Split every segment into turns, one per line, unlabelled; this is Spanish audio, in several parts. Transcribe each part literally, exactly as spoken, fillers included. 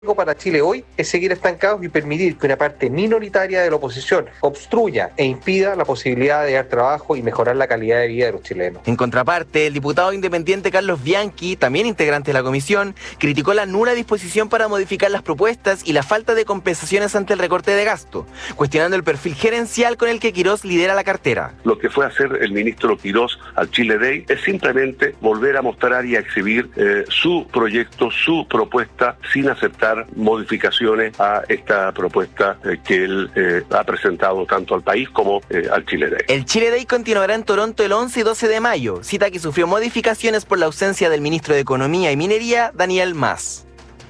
para Chile hoy es seguir estancados y permitir que una parte minoritaria de la oposición obstruya e impida la posibilidad de dar trabajo y mejorar la calidad de vida de los chilenos.
En contraparte, el diputado independiente Carlos Bianchi, también integrante de la comisión, criticó la nula disposición para modificar las propuestas y la falta de compensaciones ante el recorte de gasto, cuestionando el perfil gerencial con el que Quirós lidera la cartera.
Lo que fue a hacer el ministro Quirós al Chile Day es simplemente volver a mostrar y a exhibir eh, su proyecto, su propuesta, sin aceptar modificaciones a esta propuesta eh, que él eh, ha presentado tanto al país como eh, al Chile Day.
El Chile Day continuará en Toronto el once y doce de mayo, cita que sufrió modificaciones por la ausencia del ministro de Economía y Minería, Daniel Mas.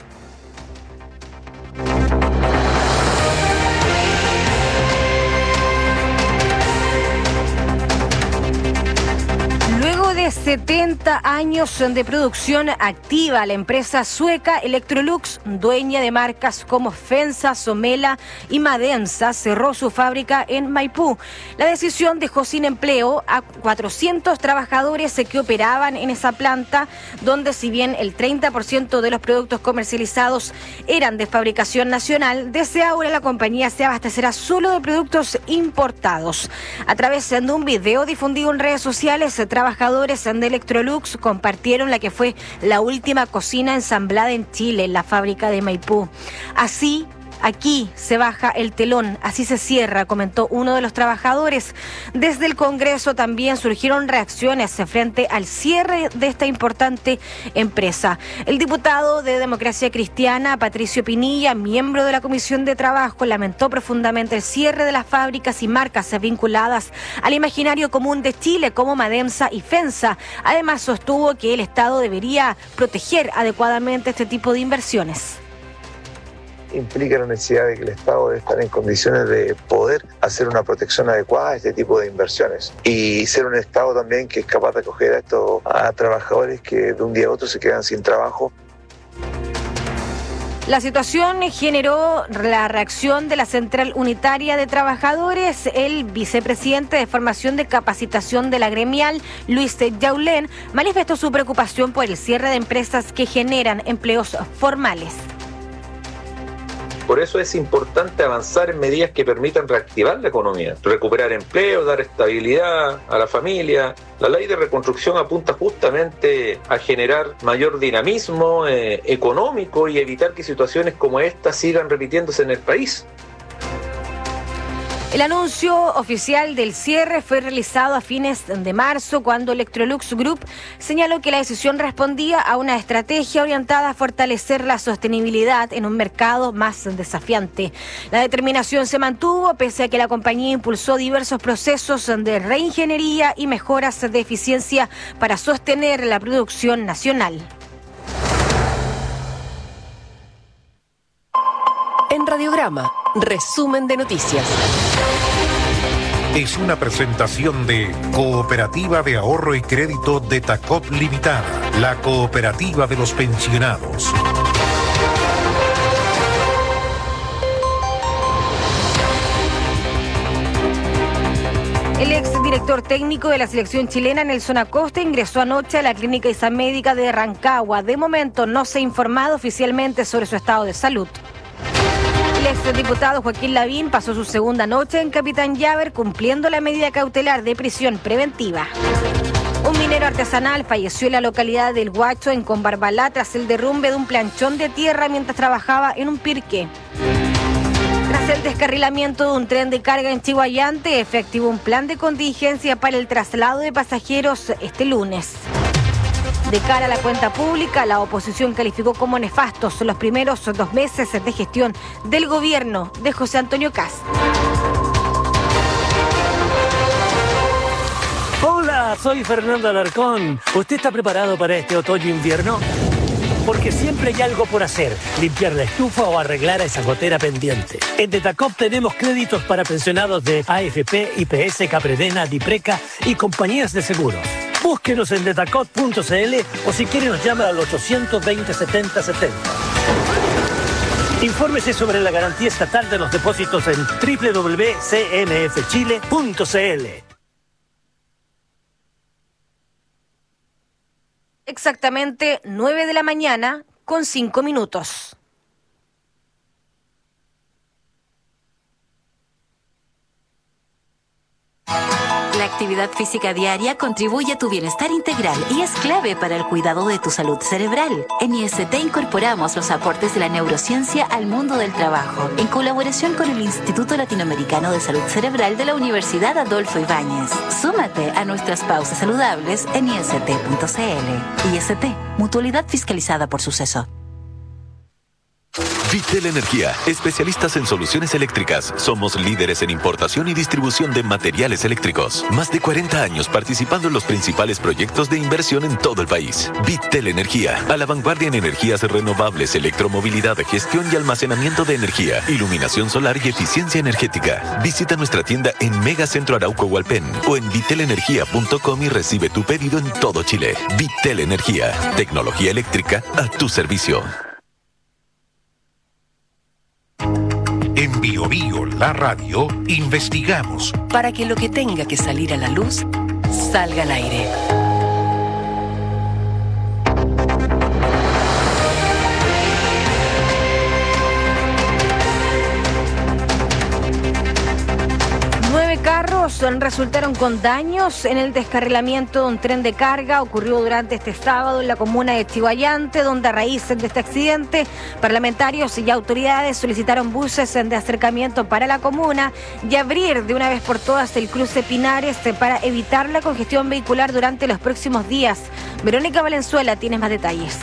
setenta años de producción activa, la empresa sueca Electrolux, dueña de marcas como Fensa, Somela y Madensa, cerró su fábrica en Maipú. La decisión dejó sin empleo a cuatrocientos trabajadores que operaban en esa planta, donde si bien el treinta por ciento de los productos comercializados eran de fabricación nacional, desde ahora la compañía se abastecerá solo de productos importados. A través de un video difundido en redes sociales, trabajadores de Electrolux compartieron la que fue la última cocina ensamblada en Chile, en la fábrica de Maipú. Así, aquí se baja el telón, así se cierra, comentó uno de los trabajadores. Desde el Congreso también surgieron reacciones frente al cierre de esta importante empresa. El diputado de Democracia Cristiana, Patricio Pinilla, miembro de la Comisión de Trabajo, lamentó profundamente el cierre de las fábricas y marcas vinculadas al imaginario común de Chile como Madensa y Fensa. Además, sostuvo que el Estado debería proteger adecuadamente este tipo de inversiones.
Implica la necesidad de que el Estado debe estar en condiciones de poder hacer una protección adecuada a este tipo de inversiones y ser un Estado también que es capaz de acoger a estos a trabajadores que de un día a otro se quedan sin trabajo.
La situación generó la reacción de la Central Unitaria de Trabajadores. El vicepresidente de Formación de Capacitación de la gremial, Luis Yaulén, manifestó su preocupación por el cierre de empresas que generan empleos formales.
Por eso es importante avanzar en medidas que permitan reactivar la economía, recuperar empleo, dar estabilidad a la familia. La ley de reconstrucción apunta justamente a generar mayor dinamismo eh, económico y evitar que situaciones como esta sigan repitiéndose en el país.
El anuncio oficial del cierre fue realizado a fines de marzo, cuando Electrolux Group señaló que la decisión respondía a una estrategia orientada a fortalecer la sostenibilidad en un mercado más desafiante. La determinación se mantuvo pese a que la compañía impulsó diversos procesos de reingeniería y mejoras de eficiencia para sostener la producción nacional.
En Radiograma, resumen de noticias.
Es una presentación de Cooperativa de Ahorro y Crédito de Tacop Limitada, la cooperativa de los pensionados.
El exdirector técnico de la selección chilena, Nelson Acosta, ingresó anoche a la clínica Isammédica de Rancagua. De momento no se ha informado oficialmente sobre su estado de salud. El exdiputado Joaquín Lavín pasó su segunda noche en Capitán Llaver cumpliendo la medida cautelar de prisión preventiva. Un minero artesanal falleció en la localidad del Huacho, en Combarbalá, tras el derrumbe de un planchón de tierra mientras trabajaba en un pirque. Tras el descarrilamiento de un tren de carga en Chihuayante, efectivó un plan de contingencia para el traslado de pasajeros este lunes. De cara a la cuenta pública, la oposición calificó como nefastos los primeros dos meses de gestión del gobierno de José Antonio Kast.
Hola, soy Fernando Alarcón. ¿Usted está preparado para este otoño-invierno? Porque siempre hay algo por hacer, limpiar la estufa o arreglar esa gotera pendiente. En Detacop tenemos créditos para pensionados de A F P, I P S, Capredena, Dipreca y compañías de seguros. Búsquenos en detacop punto c l o si quiere nos llama al ochocientos veinte setenta setenta. Infórmese sobre la garantía estatal de los depósitos en doble u doble u doble u punto c n f chile punto c l.
Exactamente nueve de la mañana con cinco minutos.
actividad física diaria contribuye a tu bienestar integral y es clave para el cuidado de tu salud cerebral. En I S T incorporamos los aportes de la neurociencia al mundo del trabajo, en colaboración con el Instituto Latinoamericano de Salud Cerebral de la Universidad Adolfo Ibáñez. Súmate a nuestras pausas saludables en I S T punto C L. I S T, mutualidad fiscalizada por Suceso.
Vitel Energía, especialistas en soluciones eléctricas. Somos líderes en importación y distribución de materiales eléctricos. Más de cuarenta años participando en los principales proyectos de inversión en todo el país. Vitel Energía, a la vanguardia en energías renovables, electromovilidad, gestión y almacenamiento de energía, iluminación solar y eficiencia energética. Visita nuestra tienda en Megacentro Arauco Hualpén o en vitel energía punto com y recibe tu pedido en todo Chile. Vitel Energía, tecnología eléctrica a tu servicio.
En Bio Bio, la radio, investigamos
para que lo que tenga que salir a la luz salga al aire.
Nueve carros resultaron con daños en el descarrilamiento de un tren de carga. Ocurrió durante este sábado en la comuna de Chiguayante, donde a raíz de este accidente, parlamentarios y autoridades solicitaron buses de acercamiento para la comuna y abrir de una vez por todas el cruce Pinares para evitar la congestión vehicular durante los próximos días. Verónica Valenzuela tiene más detalles.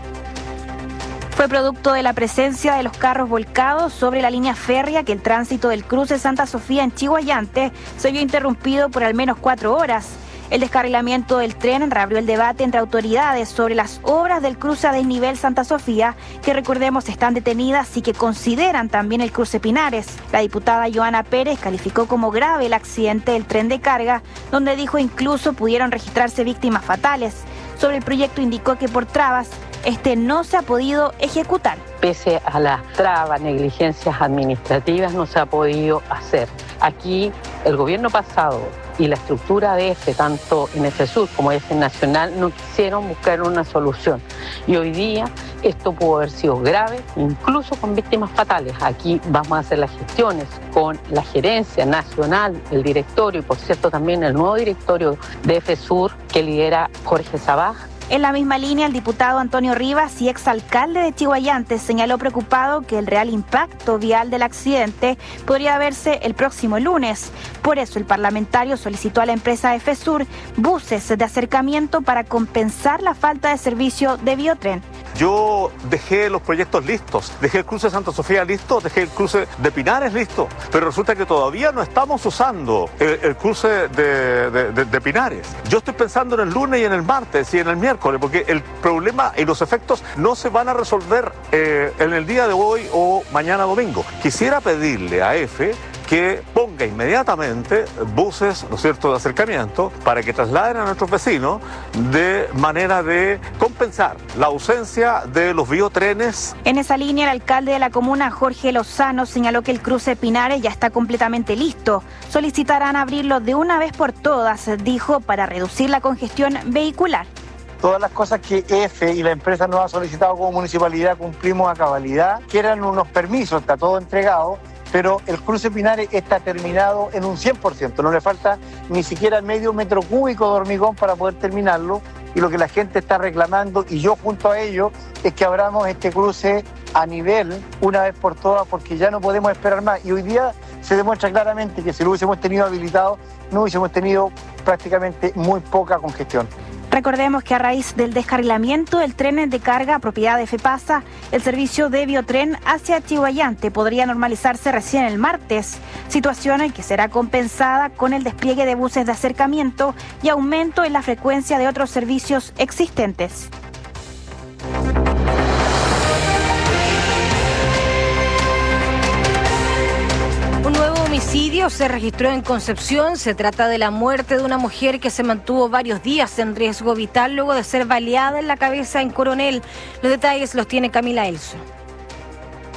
Fue producto de la presencia de los carros volcados sobre la línea férrea que el tránsito del cruce Santa Sofía en Chiguayante se vio interrumpido por al menos cuatro horas. El descarrilamiento del tren reabrió el debate entre autoridades sobre las obras del cruce a desnivel Santa Sofía, que recordemos están detenidas y que consideran también el cruce Pinares. La diputada Joana Pérez calificó como grave el accidente del tren de carga, donde dijo incluso pudieron registrarse víctimas fatales. Sobre el proyecto indicó que por trabas, este no se ha podido ejecutar.
Pese a las trabas, negligencias administrativas, no se ha podido hacer. Aquí el gobierno pasado y la estructura de EFE, tanto en EFESUR como EFE Nacional, no quisieron buscar una solución. Y hoy día esto pudo haber sido grave, incluso con víctimas fatales. Aquí vamos a hacer las gestiones con la gerencia nacional, el directorio y por cierto también el nuevo directorio de EFESUR que lidera Jorge Sabaj.
En la misma línea, el diputado Antonio Rivas y exalcalde de Chiguayante señaló preocupado que el real impacto vial del accidente podría verse el próximo lunes. Por eso el parlamentario solicitó a la empresa EFESUR buses de acercamiento para compensar la falta de servicio de Biotren.
Yo dejé los proyectos listos, dejé el cruce de Santa Sofía listo, dejé el cruce de Pinares listo, pero resulta que todavía no estamos usando el, el cruce de, de, de, de Pinares. Yo estoy pensando en el lunes y en el martes y en el miércoles, porque el problema y los efectos no se van a resolver eh, en el día de hoy o mañana domingo. Quisiera pedirle a EFE que ponga inmediatamente buses, ¿no es cierto?, de acercamiento para que trasladen a nuestros vecinos de manera de compensar la ausencia de los biotrenes.
En esa línea, el alcalde de la comuna, Jorge Lozano, señaló que el cruce Pinares ya está completamente listo. Solicitarán abrirlo de una vez por todas, dijo, para reducir la congestión vehicular.
Todas las cosas que EFE y la empresa nos ha solicitado como municipalidad cumplimos a cabalidad, que eran unos permisos, está todo entregado, pero el cruce Pinares está terminado en un cien por ciento, no le falta ni siquiera medio metro cúbico de hormigón para poder terminarlo, y lo que la gente está reclamando, y yo junto a ello, es que abramos este cruce a nivel una vez por todas, porque ya no podemos esperar más, y hoy día se demuestra claramente que si lo hubiésemos tenido habilitado, no hubiésemos tenido prácticamente muy poca congestión.
Recordemos que a raíz del descarrilamiento del tren de carga propiedad de FEPASA, el servicio de Biotren hacia Chiguayante podría normalizarse recién el martes, situación en que será compensada con el despliegue de buses de acercamiento y aumento en la frecuencia de otros servicios existentes.
Un nuevo homicidio se registró en Concepción. Se trata de la muerte de una mujer que se mantuvo varios días en riesgo vital luego de ser baleada en la cabeza en Coronel. Los detalles los tiene Camila Elso.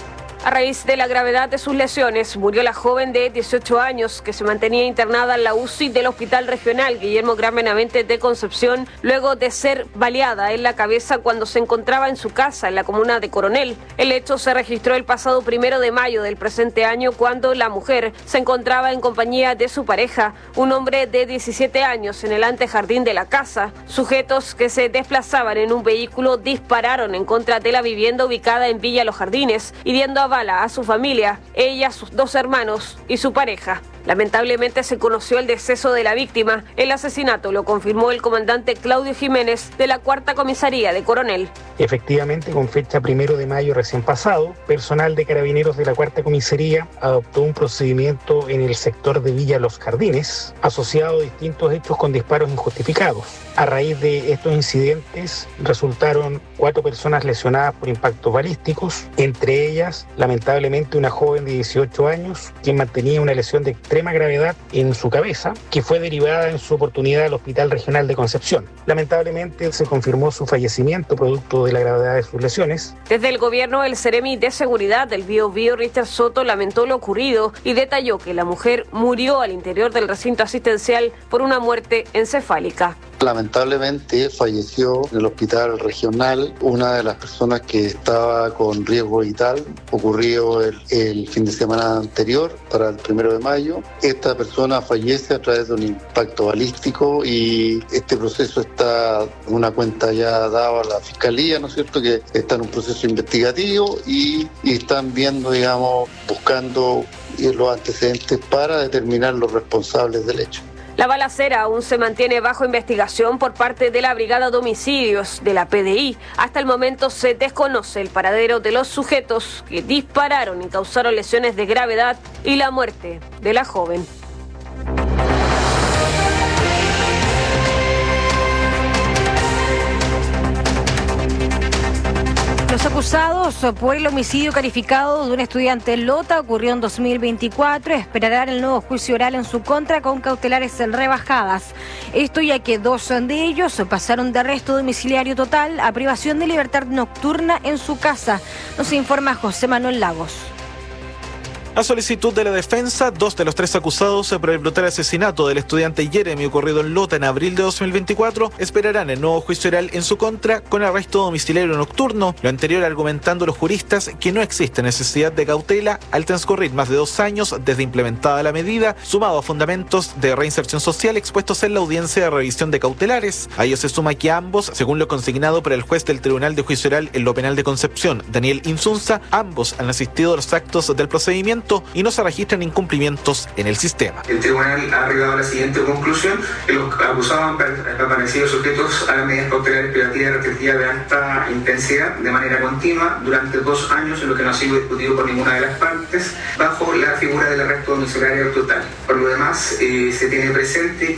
A raíz de la gravedad de sus lesiones, murió la joven de dieciocho años que se mantenía internada en la U C I del Hospital Regional Guillermo Gran Benavente de Concepción, luego de ser baleada en la cabeza cuando se encontraba en su casa en la comuna de Coronel. El hecho se registró el pasado primero de mayo del presente año, cuando la mujer se encontraba en compañía de su pareja, un hombre de diecisiete años, en el antejardín de la casa. Sujetos que se desplazaban en un vehículo dispararon en contra de la vivienda ubicada en Villa Los Jardines, hiriendo a bala a su familia, ella, sus dos hermanos y su pareja. Lamentablemente se conoció el deceso de la víctima. El asesinato lo confirmó el comandante Claudio Jiménez de la Cuarta Comisaría de Coronel.
Efectivamente, con fecha primero de mayo recién pasado, personal de Carabineros de la Cuarta Comisaría adoptó un procedimiento en el sector de Villa Los Jardines, asociado a distintos hechos con disparos injustificados. A raíz de estos incidentes resultaron cuatro personas lesionadas por impactos balísticos, entre ellas, lamentablemente, una joven de dieciocho años, quien mantenía una lesión de extrema gravedad en su cabeza, que fue derivada en su oportunidad al Hospital Regional de Concepción. Lamentablemente se confirmó su fallecimiento producto de la gravedad de sus lesiones.
Desde el gobierno, el Seremi de Seguridad del Bío Bío, Richard Soto, lamentó lo ocurrido y detalló que la mujer murió al interior del recinto asistencial por una muerte encefálica.
Lamentablemente falleció en el hospital regional una de las personas que estaba con riesgo vital. Ocurrió el, el fin de semana anterior, para el primero de mayo. Esta persona fallece a través de un impacto balístico y este proceso está en una cuenta ya dada a la Fiscalía, ¿no es cierto?, que está en un proceso investigativo y, y están viendo, digamos, buscando los antecedentes para determinar los responsables del hecho.
La balacera aún se mantiene bajo investigación por parte de la Brigada de Homicidios de la P D I. Hasta el momento se desconoce el paradero de los sujetos que dispararon y causaron lesiones de gravedad y la muerte de la joven.
Los acusados por el homicidio calificado de un estudiante en Lota ocurrió en dos mil veinticuatro. Esperarán el nuevo juicio oral en su contra con cautelares rebajadas. Esto ya que dos de ellos pasaron de arresto domiciliario total a privación de libertad nocturna en su casa. Nos informa José Manuel Lagos.
A solicitud de la defensa, dos de los tres acusados por el brutal asesinato del estudiante Jeremy ocurrido en Lota en abril de dos mil veinticuatro esperarán el nuevo juicio oral en su contra con arresto domiciliario nocturno, lo anterior argumentando los juristas que no existe necesidad de cautela al transcurrir más de dos años desde implementada la medida, sumado a fundamentos de reinserción social expuestos en la audiencia de revisión de cautelares. A ello se suma que ambos, según lo consignado por el juez del Tribunal de Juicio Oral en lo Penal de Concepción, Daniel Insunza, ambos han asistido a los actos del procedimiento y no se registran incumplimientos en el sistema.
El tribunal ha arribado a la siguiente conclusión: que los acusados han permanecido sujetos a las medidas cautelares privativas y restrictivas de alta intensidad de manera continua durante dos años, en lo que no ha sido discutido por ninguna de las partes, bajo la figura del arresto domiciliario total. Por lo demás, eh, se tiene presente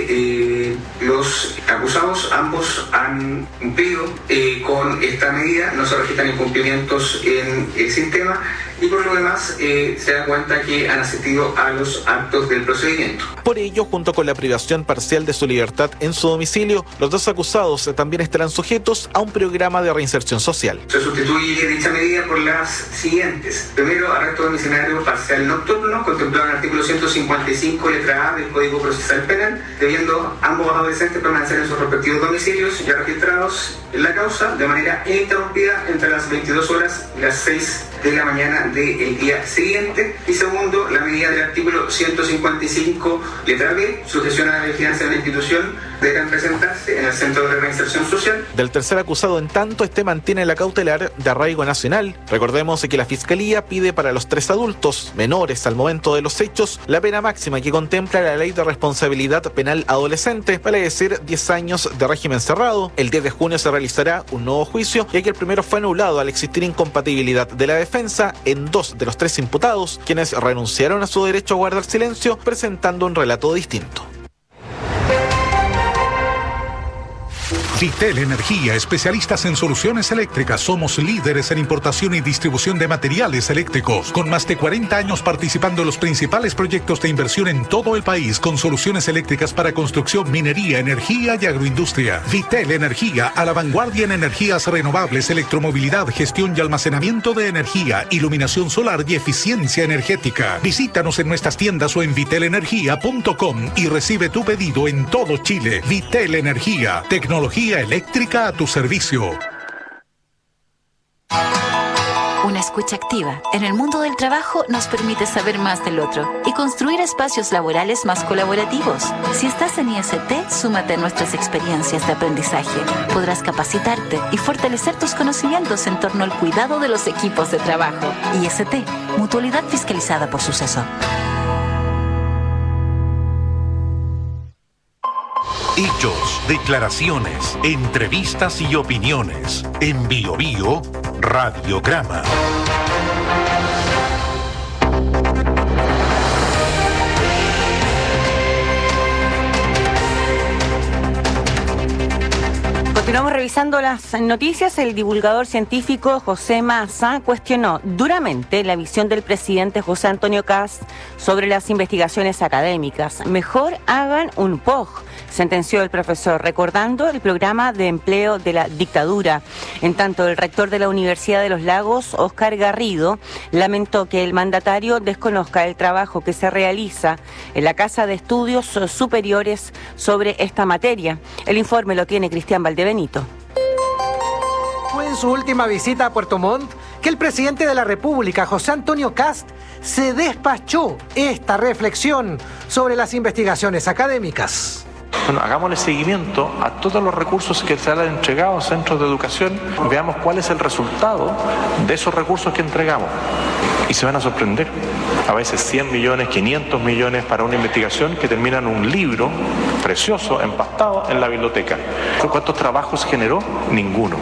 que eh, los acusados ambos han cumplido eh, con esta medida, no se registran incumplimientos en el sistema y por lo demás eh, se da cuenta que han asistido a los actos del procedimiento.
Por ello, junto con la privación parcial de su libertad en su domicilio, los dos acusados también estarán sujetos a un programa de reinserción social.
Se sustituye dicha medida por las siguientes. Primero, arresto domiciliario parcial nocturno, contemplado en el artículo ciento cincuenta y cinco, letra A del Código Procesal Penal, debiendo ambos adolescentes permanecer en sus respectivos domicilios ya registrados en la causa de manera ininterrumpida entre las veintidós horas y las seis de la mañana del día siguiente. Y segundo, la medida del artículo ciento cincuenta y cinco, letra B, sujeción a la vigilancia de la institución, deberán presentarse en el Centro de Reinserción Social.
Del tercer acusado, en tanto, este mantiene la cautelar de arraigo nacional. Recordemos que la Fiscalía pide para los tres adultos menores al momento de los hechos la pena máxima que contempla la Ley de Responsabilidad Penal Adolescente, vale decir diez años de régimen cerrado. El diez de junio se realizará un nuevo juicio, ya que el primero fue anulado al existir incompatibilidad de la defensa en dos de los tres imputados, quienes renunciaron a su derecho a guardar silencio, presentando un relato distinto.
Vitel Energía, especialistas en soluciones eléctricas. Somos líderes en importación y distribución de materiales eléctricos, con más de cuarenta años participando en los principales proyectos de inversión en todo el país, con soluciones eléctricas para construcción, minería, energía y agroindustria. Vitel Energía, a la vanguardia en energías renovables, electromovilidad, gestión y almacenamiento de energía, iluminación solar y eficiencia energética. Visítanos en nuestras tiendas o en vitel energía punto com y recibe tu pedido en todo Chile. Vitel Energía, tecnología eléctrica a tu servicio.
Una escucha activa en el mundo del trabajo nos permite saber más del otro y construir espacios laborales más colaborativos. Si estás en I S T, súmate a nuestras experiencias de aprendizaje. Podrás capacitarte y fortalecer tus conocimientos en torno al cuidado de los equipos de trabajo. I S T, mutualidad fiscalizada por Suceso.
Hechos, declaraciones, entrevistas y opiniones. En Bio Bio, Radiograma.
Continuamos revisando las noticias. El divulgador científico José Massa cuestionó duramente la visión del presidente José Antonio Kast sobre las investigaciones académicas. Mejor hagan un P O G, sentenció el profesor, recordando el programa de empleo de la dictadura. En tanto, el rector de la Universidad de los Lagos, Óscar Garrido, lamentó que el mandatario desconozca el trabajo que se realiza en la Casa de Estudios Superiores sobre esta materia. El informe lo tiene Cristian Valdebenito.
Fue en su última visita a Puerto Montt que el presidente de la República, José Antonio Kast, se despachó esta reflexión sobre las investigaciones académicas.
Bueno, hagámosle seguimiento a todos los recursos que se han entregado a centros de educación, veamos cuál es el resultado de esos recursos que entregamos. Y se van a sorprender. A veces cien millones, quinientos millones para una investigación que termina en un libro precioso, empastado en la biblioteca. ¿Cuántos trabajos generó? Ninguno.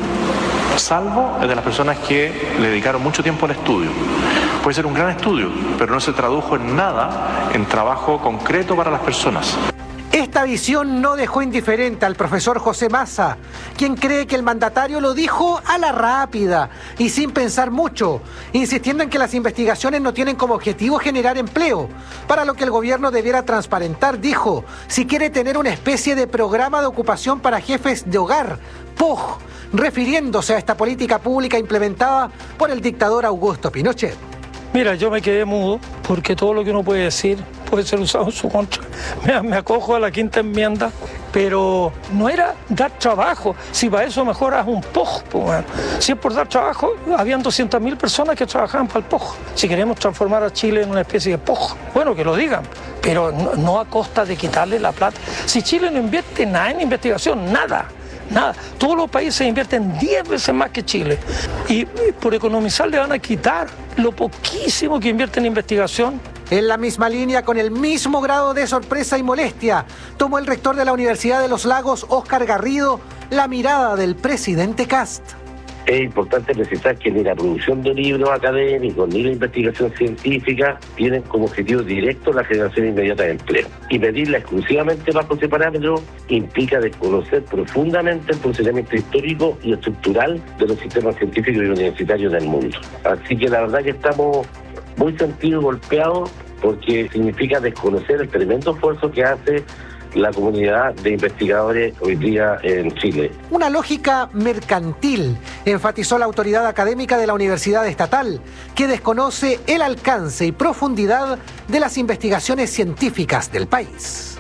Salvo el de las personas que le dedicaron mucho tiempo al estudio. Puede ser un gran estudio, pero no se tradujo en nada en trabajo concreto para las personas.
Esta visión no dejó indiferente al profesor José Massa, quien cree que el mandatario lo dijo a la rápida y sin pensar mucho, insistiendo en que las investigaciones no tienen como objetivo generar empleo, para lo que el gobierno debiera transparentar, dijo, si quiere tener una especie de programa de ocupación para jefes de hogar, P O G, refiriéndose a esta política pública implementada por el dictador Augusto Pinochet.
Mira, yo me quedé mudo porque todo lo que uno puede decir puede ser usado en su contra. Me, me acojo a la quinta enmienda, pero no era dar trabajo. Si para eso mejor haz un P O G. Pues, bueno. Si es por dar trabajo, habían doscientas mil personas que trabajaban para el P O G. Si queremos transformar a Chile en una especie de P O G, bueno, que lo digan, pero no, no a costa de quitarle la plata. Si Chile no invierte nada en investigación, nada. Nada, todos los países invierten diez veces más que Chile y por economizar le van a quitar lo poquísimo que invierten en investigación.
En la misma línea, con el mismo grado de sorpresa y molestia, tomó el rector de la Universidad de los Lagos, Óscar Garrido, la mirada del presidente Kast.
Es importante precisar que ni la producción de libros académicos ni la investigación científica tienen como objetivo directo la generación inmediata de empleo. Y pedirla exclusivamente bajo ese parámetro implica desconocer profundamente el funcionamiento histórico y estructural de los sistemas científicos y universitarios del mundo. Así que la verdad que estamos muy sentidos, golpeados, porque significa desconocer el tremendo esfuerzo que hace la comunidad de investigadores hoy día en Chile.
Una lógica mercantil, enfatizó la autoridad académica de la Universidad Estatal, que desconoce el alcance y profundidad de las investigaciones científicas del país.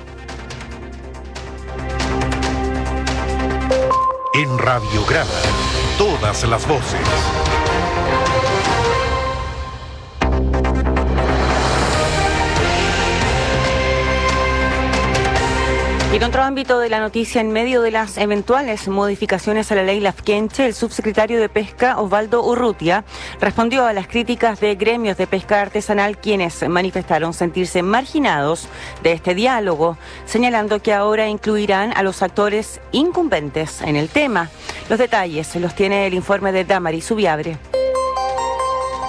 En Radiograma, todas las voces.
Y en otro ámbito de la noticia, en medio de las eventuales modificaciones a la ley Lafkenche, el subsecretario de Pesca, Osvaldo Urrutia, respondió a las críticas de gremios de pesca artesanal, quienes manifestaron sentirse marginados de este diálogo, señalando que ahora incluirán a los actores incumbentes en el tema. Los detalles los tiene el informe de Damaris Subiabre.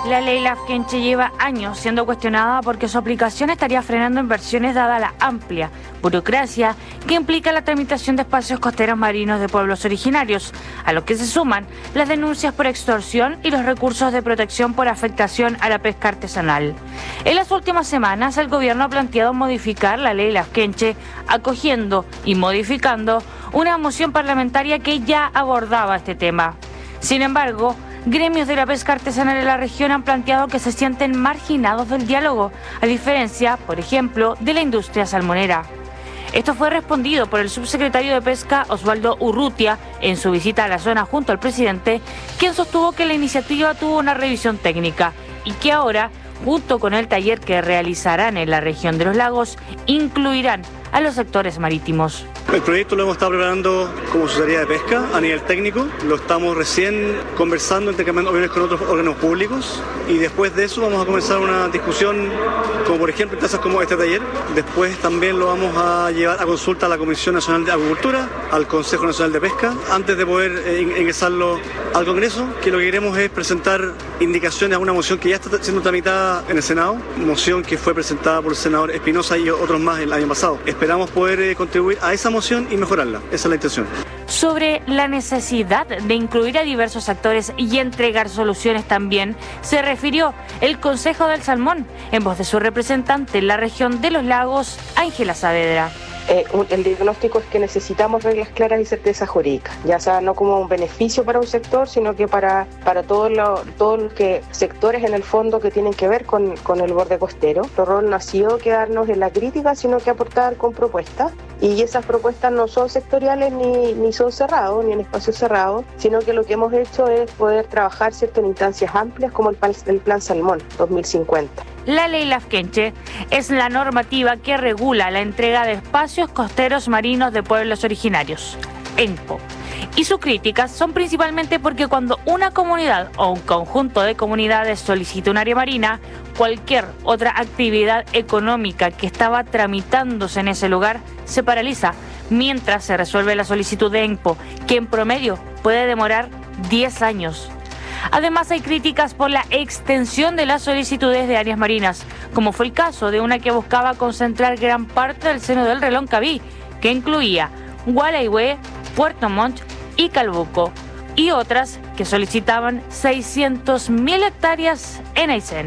La ley Lafkenche lleva años siendo cuestionada porque su aplicación estaría frenando inversiones dada la amplia burocracia que implica la tramitación de espacios costeros marinos de pueblos originarios, a lo que se suman las denuncias por extorsión y los recursos de protección por afectación a la pesca artesanal. En las últimas semanas, el gobierno ha planteado modificar la ley Lafkenche, acogiendo y modificando una moción parlamentaria que ya abordaba este tema. Sin embargo, gremios de la pesca artesanal en la región han planteado que se sienten marginados del diálogo, a diferencia, por ejemplo, de la industria salmonera. Esto fue respondido por el subsecretario de Pesca, Osvaldo Urrutia, en su visita a la zona junto al presidente, quien sostuvo que la iniciativa tuvo una revisión técnica y que ahora, junto con el taller que realizarán en la región de los lagos, incluirán a los sectores marítimos.
El proyecto lo hemos estado preparando como Secretaría de Pesca a nivel técnico, lo estamos recién conversando, intercambiando opiniones con otros órganos públicos y después de eso vamos a comenzar una discusión como por ejemplo en tasas como este taller. Después también lo vamos a llevar a consulta a la Comisión Nacional de Agricultura, al Consejo Nacional de Pesca, antes de poder eh, ingresarlo al Congreso, que lo que queremos es presentar indicaciones a una moción que ya está siendo tramitada en el Senado, moción que fue presentada por el senador Espinosa y otros más el año pasado. Esperamos poder eh, contribuir a esa moción y mejorarla. Esa es la intención.
Sobre la necesidad de incluir a diversos actores y entregar soluciones también, se refirió el Consejo del Salmón, en voz de su representante en la región de los lagos, Ángela Saavedra.
Eh, el diagnóstico es que necesitamos reglas claras y certezas jurídicas, ya sea no como un beneficio para un sector, sino que para, para todos los todo lo que sectores en el fondo que tienen que ver con, con el borde costero. Nuestro rol no ha sido quedarnos en la crítica, sino que aportar con propuestas, y esas propuestas no son sectoriales ni, ni son cerrados, ni en espacios cerrados, sino que lo que hemos hecho es poder trabajar ¿cierto? En instancias amplias como el plan, el plan Salmón dos mil cincuenta.
La ley Lafkenche es la normativa que regula la entrega de espacios costeros marinos de pueblos originarios, ENPO. Y sus críticas son principalmente porque cuando una comunidad o un conjunto de comunidades solicita un área marina, cualquier otra actividad económica que estaba tramitándose en ese lugar se paraliza mientras se resuelve la solicitud de ENPO, que en promedio puede demorar diez años. Además, hay críticas por la extensión de las solicitudes de áreas marinas, como fue el caso de una que buscaba concentrar gran parte del seno del Reloncaví, que incluía Gualeguay, Puerto Montt y Calbuco, y otras que solicitaban seiscientas mil hectáreas en Aysén.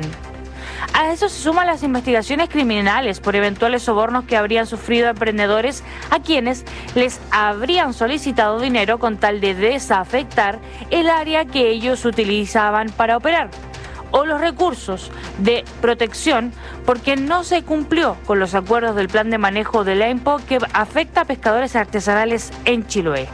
A eso se suman las investigaciones criminales por eventuales sobornos que habrían sufrido emprendedores a quienes les habrían solicitado dinero con tal de desafectar el área que ellos utilizaban para operar, o los recursos de protección porque no se cumplió con los acuerdos del plan de manejo del ENPO que afecta a pescadores artesanales en Chiloé.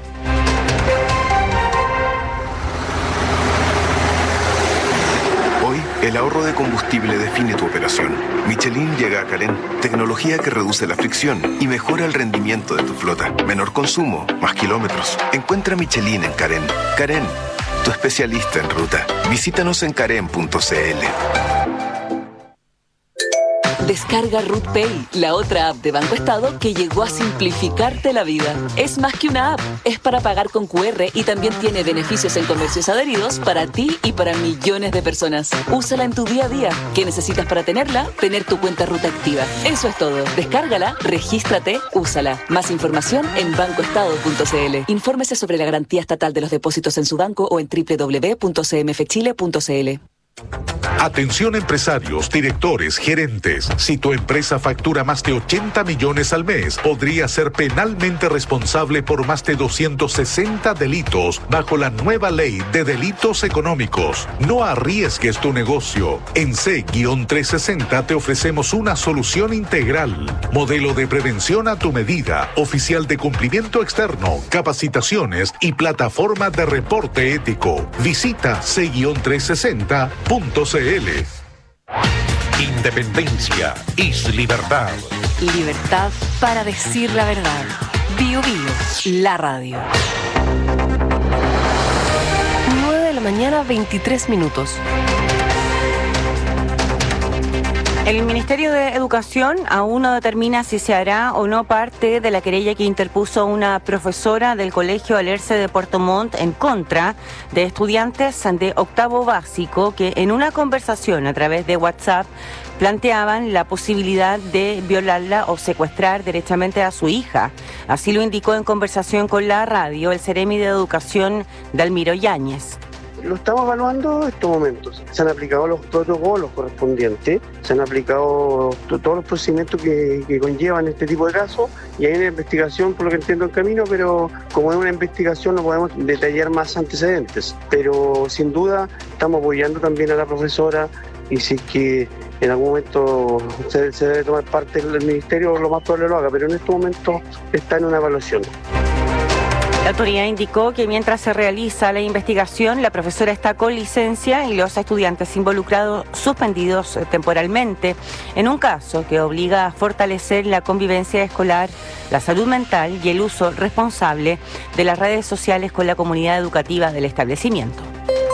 El ahorro de combustible define tu operación. Michelin llega a Carén, tecnología que reduce la fricción y mejora el rendimiento de tu flota. Menor consumo, más kilómetros. Encuentra Michelin en Carén. Carén, tu especialista en ruta. Visítanos en carén punto c l.
Descarga RootPay, la otra app de Banco Estado que llegó a simplificarte la vida. Es más que una app, es para pagar con cu erre y también tiene beneficios en comercios adheridos para ti y para millones de personas. Úsala en tu día a día. ¿Qué necesitas para tenerla? Tener tu cuenta Ruta activa. Eso es todo. Descárgala, regístrate, úsala. Más información en banco estado punto c l. Infórmese sobre la garantía estatal de los depósitos en su banco o en doble u doble u doble u punto c m f chile punto c l.
Atención empresarios, directores, gerentes. Si tu empresa factura más de ochenta millones al mes, podría ser penalmente responsable por más de doscientos sesenta delitos bajo la nueva ley de delitos económicos. No arriesgues tu negocio. En C trescientos sesenta te ofrecemos una solución integral. Modelo de prevención a tu medida, oficial de cumplimiento externo, capacitaciones y plataforma de reporte ético. Visita C trescientos sesenta punto c l. Independencia es libertad.
Libertad para decir la verdad. Bio Bio, la radio. nueve de la mañana, veintitrés minutos.
El Ministerio de Educación aún no determina si se hará o no parte de la querella que interpuso una profesora del Colegio Alerce de Puerto Montt en contra de estudiantes de octavo básico que en una conversación a través de WhatsApp planteaban la posibilidad de violarla o secuestrar derechamente a su hija. Así lo indicó en conversación con la radio el Ceremi de Educación Dalmiro Yáñez.
Lo estamos evaluando en estos momentos. Se han aplicado los protocolos correspondientes, se han aplicado to- todos los procedimientos que, que conllevan este tipo de casos y hay una investigación, por lo que entiendo, en camino, pero como es una investigación no podemos detallar más antecedentes. Pero sin duda estamos apoyando también a la profesora y si es que en algún momento se, se debe tomar parte del ministerio, lo más probable lo haga, pero en este momento está en una evaluación.
La autoridad indicó que mientras se realiza la investigación, la profesora está con licencia y los estudiantes involucrados suspendidos temporalmente, en un caso que obliga a fortalecer la convivencia escolar, la salud mental y el uso responsable de las redes sociales con la comunidad educativa del establecimiento.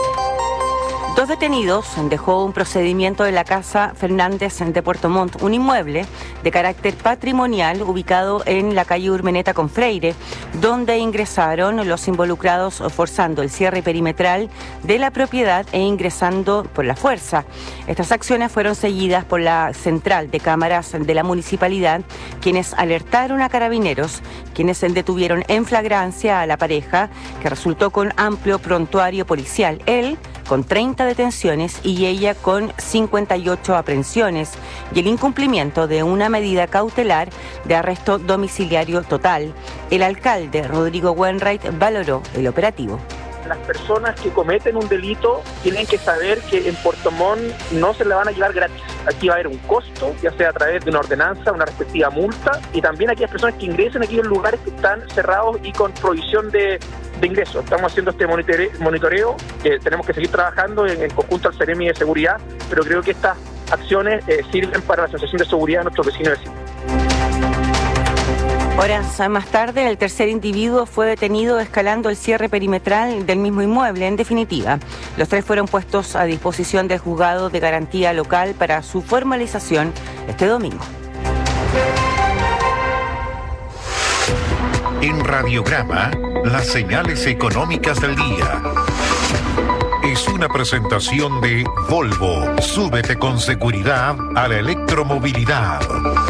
Dos detenidos dejó un procedimiento de la Casa Fernández de Puerto Montt, un inmueble de carácter patrimonial ubicado en la calle Urmeneta con Freire, donde ingresaron los involucrados forzando el cierre perimetral de la propiedad e ingresando por la fuerza. Estas acciones fueron seguidas por la central de cámaras de la municipalidad, quienes alertaron a carabineros, quienes detuvieron en flagrancia a la pareja, que resultó con amplio prontuario policial. Él con treinta detenciones y ella con cincuenta y ocho aprehensiones y el incumplimiento de una medida cautelar de arresto domiciliario total. El alcalde Rodrigo Wainwright valoró el operativo.
Las personas que cometen un delito tienen que saber que en Puerto Montt no se le van a llevar gratis. Aquí va a haber un costo, ya sea a través de una ordenanza, una respectiva multa, y también aquellas personas que ingresen a aquellos lugares que están cerrados y con prohibición de, de ingreso. Estamos haciendo este monitoreo, monitoreo que tenemos que seguir trabajando en, en conjunto al Ceremi de Seguridad, pero creo que estas acciones eh, sirven para la sensación de seguridad de nuestros vecinos y vecinos.
Horas más tarde, el tercer individuo fue detenido escalando el cierre perimetral del mismo inmueble. En definitiva, los tres fueron puestos a disposición del juzgado de garantía local para su formalización este domingo.
En Radiograma, las señales económicas del día. Es una presentación de Volvo. Súbete con seguridad a la electromovilidad.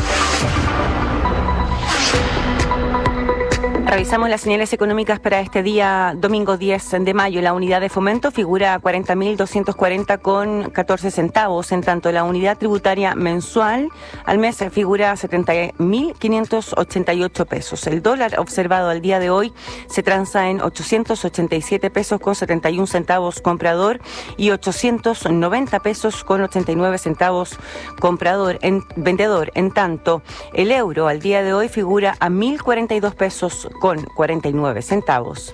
Revisamos las señales económicas para este día, domingo diez de mayo. La unidad de fomento figura a cuarenta mil doscientos cuarenta con catorce centavos. En tanto, la unidad tributaria mensual al mes figura a setenta mil quinientos ochenta y ocho pesos. El dólar observado al día de hoy se transa en ochocientos ochenta y siete pesos con setenta y un centavos comprador y ochocientos noventa pesos con ochenta y nueve centavos comprador en, vendedor. En tanto, el euro al día de hoy figura a mil cuarenta y dos pesos con cuarenta y nueve centavos.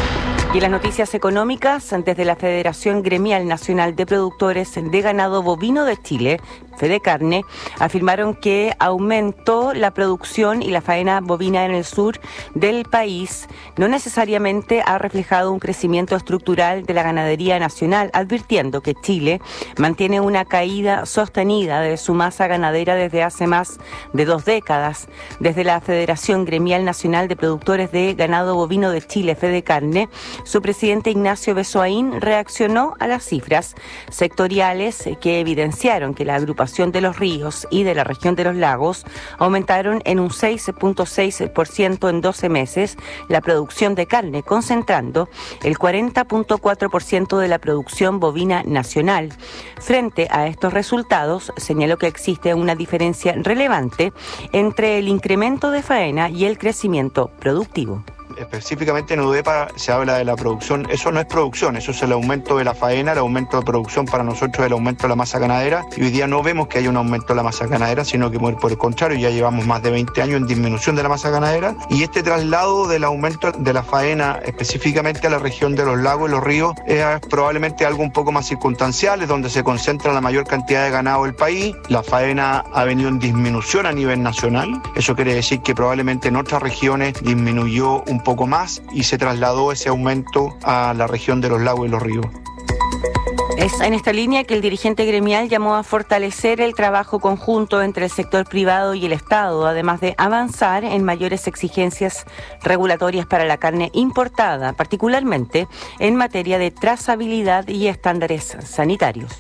Y en las noticias económicas, desde la Federación Gremial Nacional de Productores de Ganado Bovino de Chile, Fedecarne, afirmaron que aumentó la producción y la faena bovina en el sur del país no necesariamente ha reflejado un crecimiento estructural de la ganadería nacional, advirtiendo que Chile mantiene una caída sostenida de su masa ganadera desde hace más de dos décadas. Desde la Federación Gremial Nacional de Productores de Ganado Bovino de Chile, Fedecarne, su presidente Ignacio Besoaín reaccionó a las cifras sectoriales que evidenciaron que la agrupación de los ríos y de la región de los lagos aumentaron en un seis punto seis por ciento en doce meses la producción de carne, concentrando el cuarenta punto cuatro por ciento de la producción bovina nacional. Frente a estos resultados, señaló que existe una diferencia relevante entre el incremento de faena y el crecimiento productivo.
Específicamente en UDEPA se habla de la producción. Eso no es producción, eso es el aumento de la faena, el aumento de producción para nosotros es el aumento de la masa ganadera, y hoy día no vemos que haya un aumento de la masa ganadera, sino que por el contrario ya llevamos más de veinte años en disminución de la masa ganadera, y este traslado del aumento de la faena específicamente a la región de los lagos y los ríos es probablemente algo un poco más circunstancial, es donde se concentra la mayor cantidad de ganado del país. La faena ha venido en disminución a nivel nacional, eso quiere decir que probablemente en otras regiones disminuyó un poco más y se trasladó ese aumento a la región de los lagos y los ríos.
Es en esta línea que el dirigente gremial llamó a fortalecer el trabajo conjunto entre el sector privado y el Estado, además de avanzar en mayores exigencias regulatorias para la carne importada, particularmente en materia de trazabilidad y estándares sanitarios.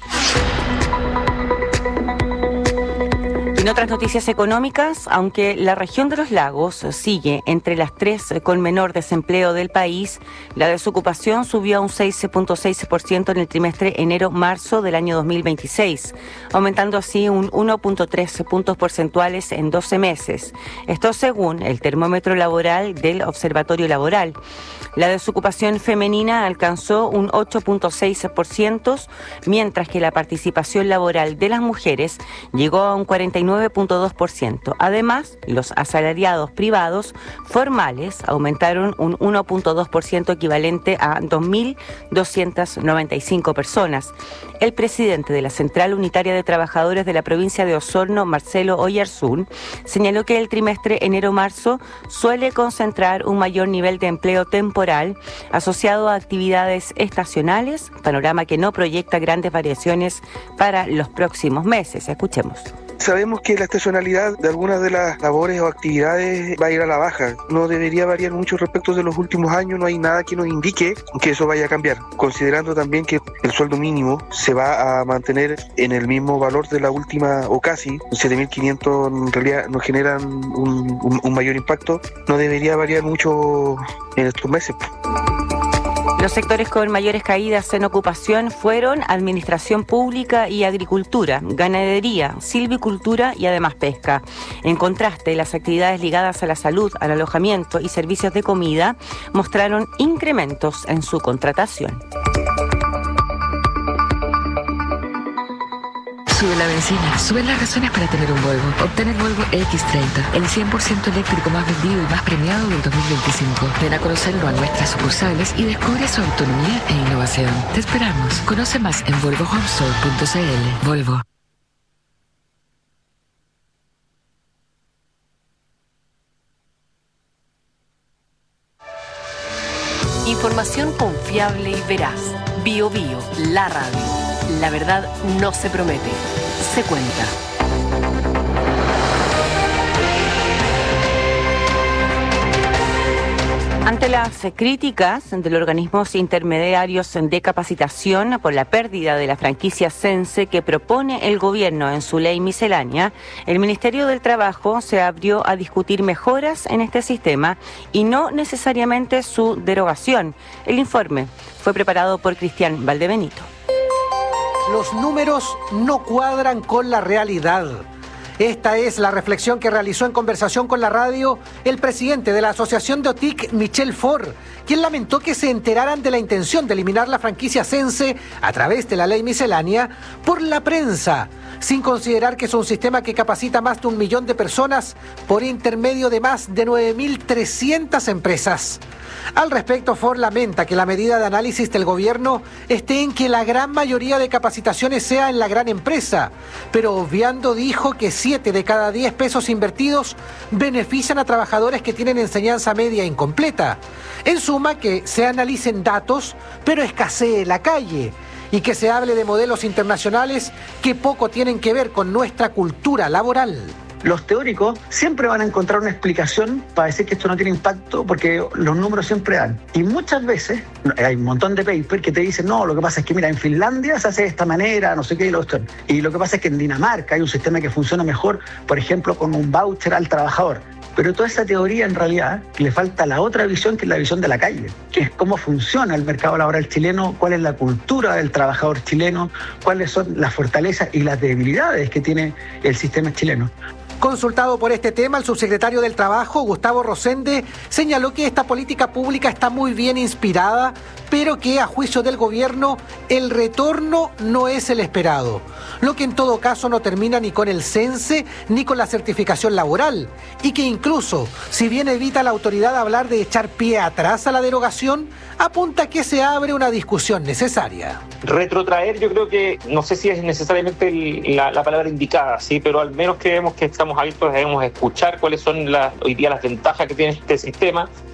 En otras noticias económicas, aunque la región de los lagos sigue entre las tres con menor desempleo del país, la desocupación subió a un seis punto seis por ciento en el trimestre enero-marzo del año dos mil veintiséis, aumentando así un uno punto tres puntos porcentuales en doce meses. Esto según el termómetro laboral del Observatorio Laboral. La desocupación femenina alcanzó un ocho punto seis por ciento, mientras que la participación laboral de las mujeres llegó a un cuarenta y nueve punto dos por ciento. Además, los asalariados privados formales aumentaron un uno punto dos por ciento, equivalente a dos mil doscientas noventa y cinco personas. El presidente de la Central Unitaria de Trabajadores de la provincia de Osorno, Marcelo Oyarzún, señaló que el trimestre enero-marzo suele concentrar un mayor nivel de empleo temporal asociado a actividades estacionales, panorama que no proyecta grandes variaciones para los próximos meses. Escuchemos.
Sabemos que la estacionalidad de algunas de las labores o actividades va a ir a la baja. No debería variar mucho respecto de los últimos años, no hay nada que nos indique que eso vaya a cambiar. Considerando también que el sueldo mínimo se va a mantener en el mismo valor de la última, o casi, siete mil quinientos en realidad nos generan un, un, un mayor impacto, no debería variar mucho en estos meses.
Los sectores con mayores caídas en ocupación fueron administración pública y agricultura, ganadería, silvicultura y además pesca. En contraste, las actividades ligadas a la salud, al alojamiento y servicios de comida mostraron incrementos en su contratación.
Sube la benzina, sube las razones para tener un Volvo. Obtén el Volvo equis treinta, el cien por ciento eléctrico más vendido y más premiado del dos mil veinticinco. Ven a conocerlo a nuestras sucursales y descubre su autonomía e innovación. Te esperamos. Conoce más en volvo home store punto c l. Volvo.
Información confiable y veraz. Bio Bio, la radio. La verdad no se promete, se cuenta.
Ante las críticas de los organismos intermediarios de capacitación por la pérdida de la franquicia Sense que propone el gobierno en su ley miscelánea, el Ministerio del Trabajo se abrió a discutir mejoras en este sistema y no necesariamente su derogación. El informe fue preparado por Cristian Valdebenito.
Los números no cuadran con la realidad. Esta es la reflexión que realizó en conversación con la radio el presidente de la Asociación de O T I C, Michel Ford, quien lamentó que se enteraran de la intención de eliminar la franquicia Sense a través de la ley miscelánea por la prensa, sin considerar que es un sistema que capacita más de un millón de personas por intermedio de más de nueve mil trescientas empresas. Al respecto, Ford lamenta que la medida de análisis del gobierno esté en que la gran mayoría de capacitaciones sea en la gran empresa, pero obviando dijo que siete de cada diez pesos invertidos benefician a trabajadores que tienen enseñanza media incompleta. En suma, que se analicen datos, pero escasee la calle, y que se hable de modelos internacionales que poco tienen que ver con nuestra cultura laboral.
Los teóricos siempre van a encontrar una explicación para decir que esto no tiene impacto porque los números siempre dan. Y muchas veces hay un montón de papers que te dicen, no, lo que pasa es que mira, en Finlandia se hace de esta manera, no sé qué, y lo otro. Y lo que pasa es que en Dinamarca hay un sistema que funciona mejor, por ejemplo, con un voucher al trabajador. Pero toda esa teoría en realidad le falta la otra visión, que es la visión de la calle, que es cómo funciona el mercado laboral chileno, cuál es la cultura del trabajador chileno, cuáles son las fortalezas y las debilidades que tiene el sistema chileno.
Consultado por este tema, el subsecretario del Trabajo, Gustavo Rosende, señaló que esta política pública está muy bien inspirada, pero que a juicio del gobierno el retorno no es el esperado, lo que en todo caso no termina ni con el Sense ni con la certificación laboral, y que incluso, si bien evita la autoridad hablar de echar pie atrás a la derogación, apunta que se abre una discusión necesaria.
Retrotraer, yo creo que, no sé si es necesariamente el, la, la palabra indicada, sí, pero al menos creemos que estamos abiertos, debemos escuchar cuáles son las, hoy día las ventajas que tiene este sistema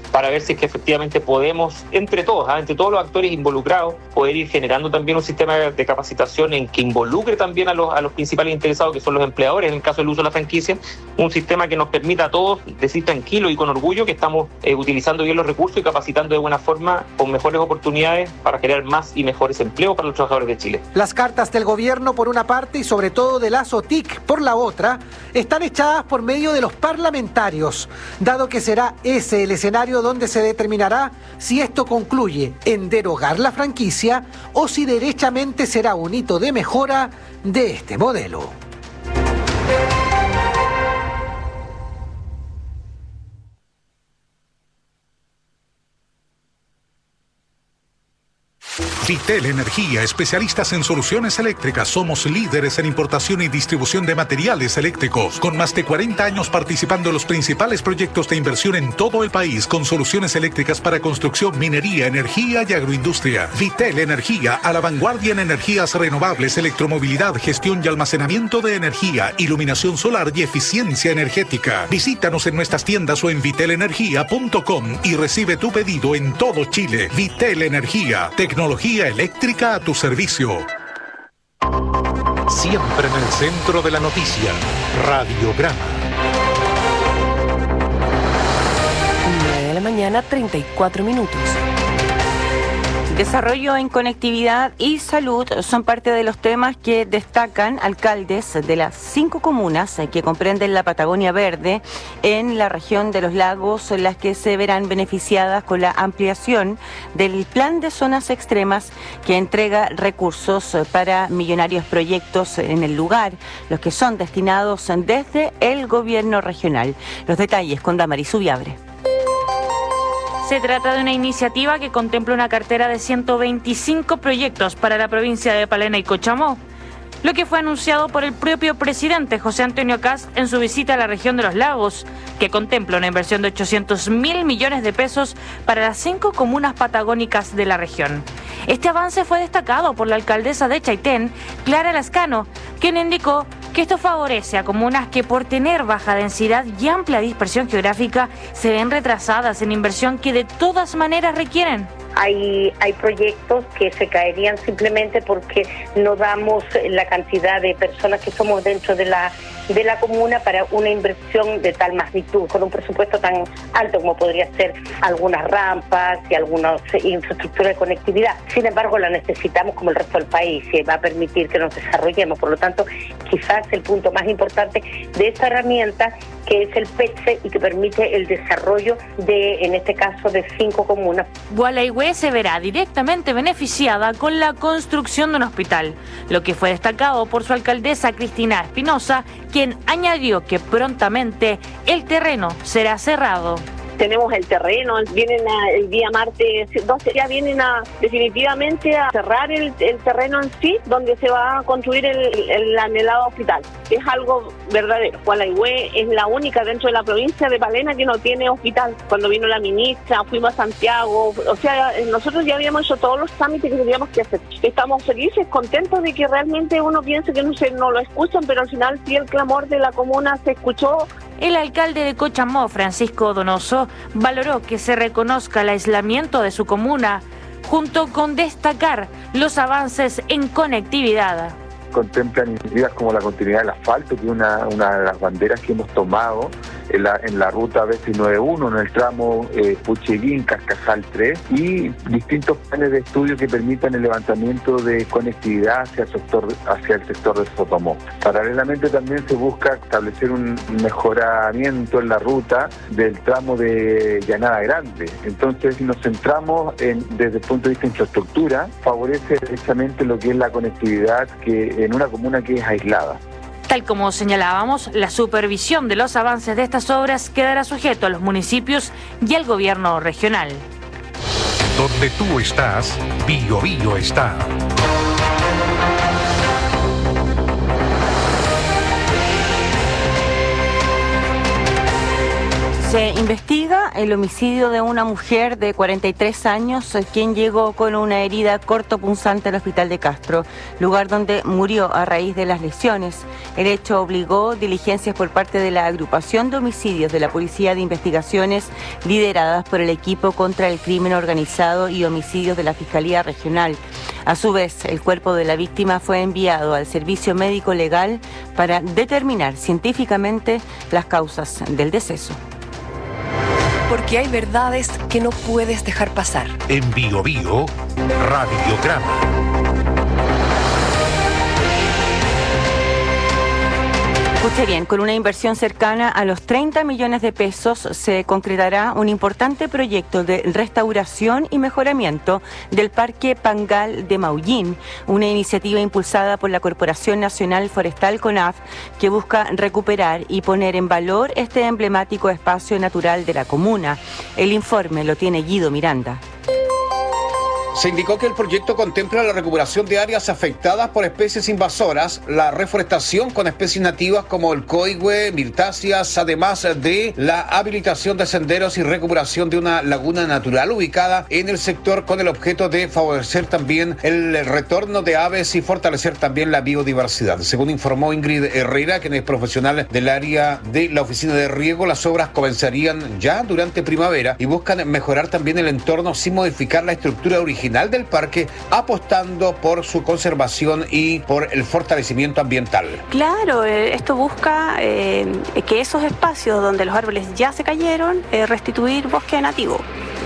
para ver si es que efectivamente podemos, entre todos, ¿eh? entre todos los actores involucrados, poder ir generando también un sistema de capacitación en que involucre también a los, a los principales interesados, que son los empleadores, en el caso del uso de la franquicia, un sistema que nos permita a todos decir tranquilo y con orgullo que estamos eh, utilizando bien los recursos y capacitando de buena forma con mejores oportunidades para crear más y mejores empleos para los trabajadores de Chile.
Las cartas del gobierno por una parte y sobre todo de la SOTIC por la otra están echadas por medio de los parlamentarios, dado que será ese el escenario donde se determinará si esto concluye en derogar la franquicia o si derechamente será un hito de mejora de este modelo.
Vitel Energía, especialistas en soluciones eléctricas. Somos líderes en importación y distribución de materiales eléctricos, con más de cuarenta años participando en los principales proyectos de inversión en todo el país, con soluciones eléctricas para construcción, minería, energía y agroindustria. Vitel Energía, a la vanguardia en energías renovables, electromovilidad, gestión y almacenamiento de energía, iluminación solar y eficiencia energética. Visítanos en nuestras tiendas o en vitel energía punto com y recibe tu pedido en todo Chile. Vitel Energía, tecnología eléctrica a tu servicio. Siempre en el centro de la noticia, Radiograma.
nueve de la mañana, treinta y cuatro minutos.
Desarrollo en conectividad y salud son parte de los temas que destacan alcaldes de las cinco comunas que comprenden la Patagonia Verde en la región de los lagos, las que se verán beneficiadas con la ampliación del plan de zonas extremas que entrega recursos para millonarios proyectos en el lugar, los que son destinados desde el gobierno regional. Los detalles con Damaris Ubiabre.
Se trata de una iniciativa que contempla una cartera de ciento veinticinco proyectos para la provincia de Palena y Cochamó, lo que fue anunciado por el propio presidente José Antonio Kast en su visita a la región de los lagos, que contempla una inversión de ochocientos mil millones de pesos para las cinco comunas patagónicas de la región. Este avance fue destacado por la alcaldesa de Chaitén, Clara Lascano, quien indicó que esto favorece a comunas que por tener baja densidad y amplia dispersión geográfica se ven retrasadas en inversión que de todas maneras requieren.
Hay, hay proyectos que se caerían simplemente porque no damos la cantidad de personas que somos dentro de la de la comuna para una inversión de tal magnitud, con un presupuesto tan alto como podría ser algunas rampas y algunas infraestructuras de conectividad. Sin embargo, la necesitamos como el resto del país y va a permitir que nos desarrollemos. Por lo tanto, quizás el punto más importante de esta herramienta, que es el P E T S E y que permite el desarrollo de, en este caso, de cinco comunas.
Gualeguay se verá directamente beneficiada con la construcción de un hospital, lo que fue destacado por su alcaldesa Cristina Espinosa, quien añadió que prontamente el terreno será cerrado.
Tenemos el terreno, vienen a, el día martes doce, ya vienen a definitivamente a cerrar el, el terreno en sí, donde se va a construir el, el anhelado hospital. Es algo verdadero. Gualeguay es la única dentro de la provincia de Palena que no tiene hospital. Cuando vino la ministra, fuimos a Santiago, o sea, nosotros ya habíamos hecho todos los trámites que teníamos que hacer. Estamos felices, contentos de que realmente uno piense que no, se, no lo escuchan, pero al final sí el clamor de la comuna se escuchó.
El alcalde de Cochamó, Francisco Donoso, valoró que se reconozca el aislamiento de su comuna, junto con destacar los avances en conectividad.
Contemplan iniciativas como la continuidad del asfalto, que es una, una de las banderas que hemos tomado en la, en la ruta B seiscientos noventa y uno, en el tramo eh, Pucheguín, Cascajal tres, y distintos planes de estudio que permitan el levantamiento de conectividad hacia el sector, hacia el sector de Sotomó. Paralelamente también se busca establecer un mejoramiento en la ruta del tramo de Llanada Grande. Entonces nos centramos en, desde el punto de vista de infraestructura, favorece precisamente lo que es la conectividad que en una comuna que es aislada.
Tal como señalábamos, la supervisión de los avances de estas obras quedará sujeto a los municipios y al gobierno regional.
Donde tú estás, Bio Bio está.
Se investiga el homicidio de una mujer de cuarenta y tres años, quien llegó con una herida cortopunzante al hospital de Castro, lugar donde murió a raíz de las lesiones. El hecho obligó diligencias por parte de la agrupación de homicidios de la Policía de Investigaciones, lideradas por el equipo contra el crimen organizado y homicidios de la Fiscalía Regional. A su vez, el cuerpo de la víctima fue enviado al servicio médico legal para determinar científicamente las causas del deceso.
Porque hay verdades que no puedes dejar pasar.
En Bio Bio, Radiograma.
Escuche bien, con una inversión cercana a los treinta millones de pesos se concretará un importante proyecto de restauración y mejoramiento del Parque Pangal de Maullín, una iniciativa impulsada por la Corporación Nacional Forestal CONAF que busca recuperar y poner en valor este emblemático espacio natural de la comuna. El informe lo tiene Guido Miranda.
Se indicó que el proyecto contempla la recuperación de áreas afectadas por especies invasoras, la reforestación con especies nativas como el coigüe, mirtáceas, además de la habilitación de senderos y recuperación de una laguna natural ubicada en el sector con el objeto de favorecer también el retorno de aves y fortalecer también la biodiversidad. Según informó Ingrid Herrera, quien es profesional del área de la oficina de riego, las obras comenzarían ya durante primavera y buscan mejorar también el entorno sin modificar la estructura original del parque, apostando por su conservación y por el fortalecimiento ambiental.
Claro, eh, esto busca eh, que esos espacios donde los árboles ya se cayeron, eh, restituir bosque nativo,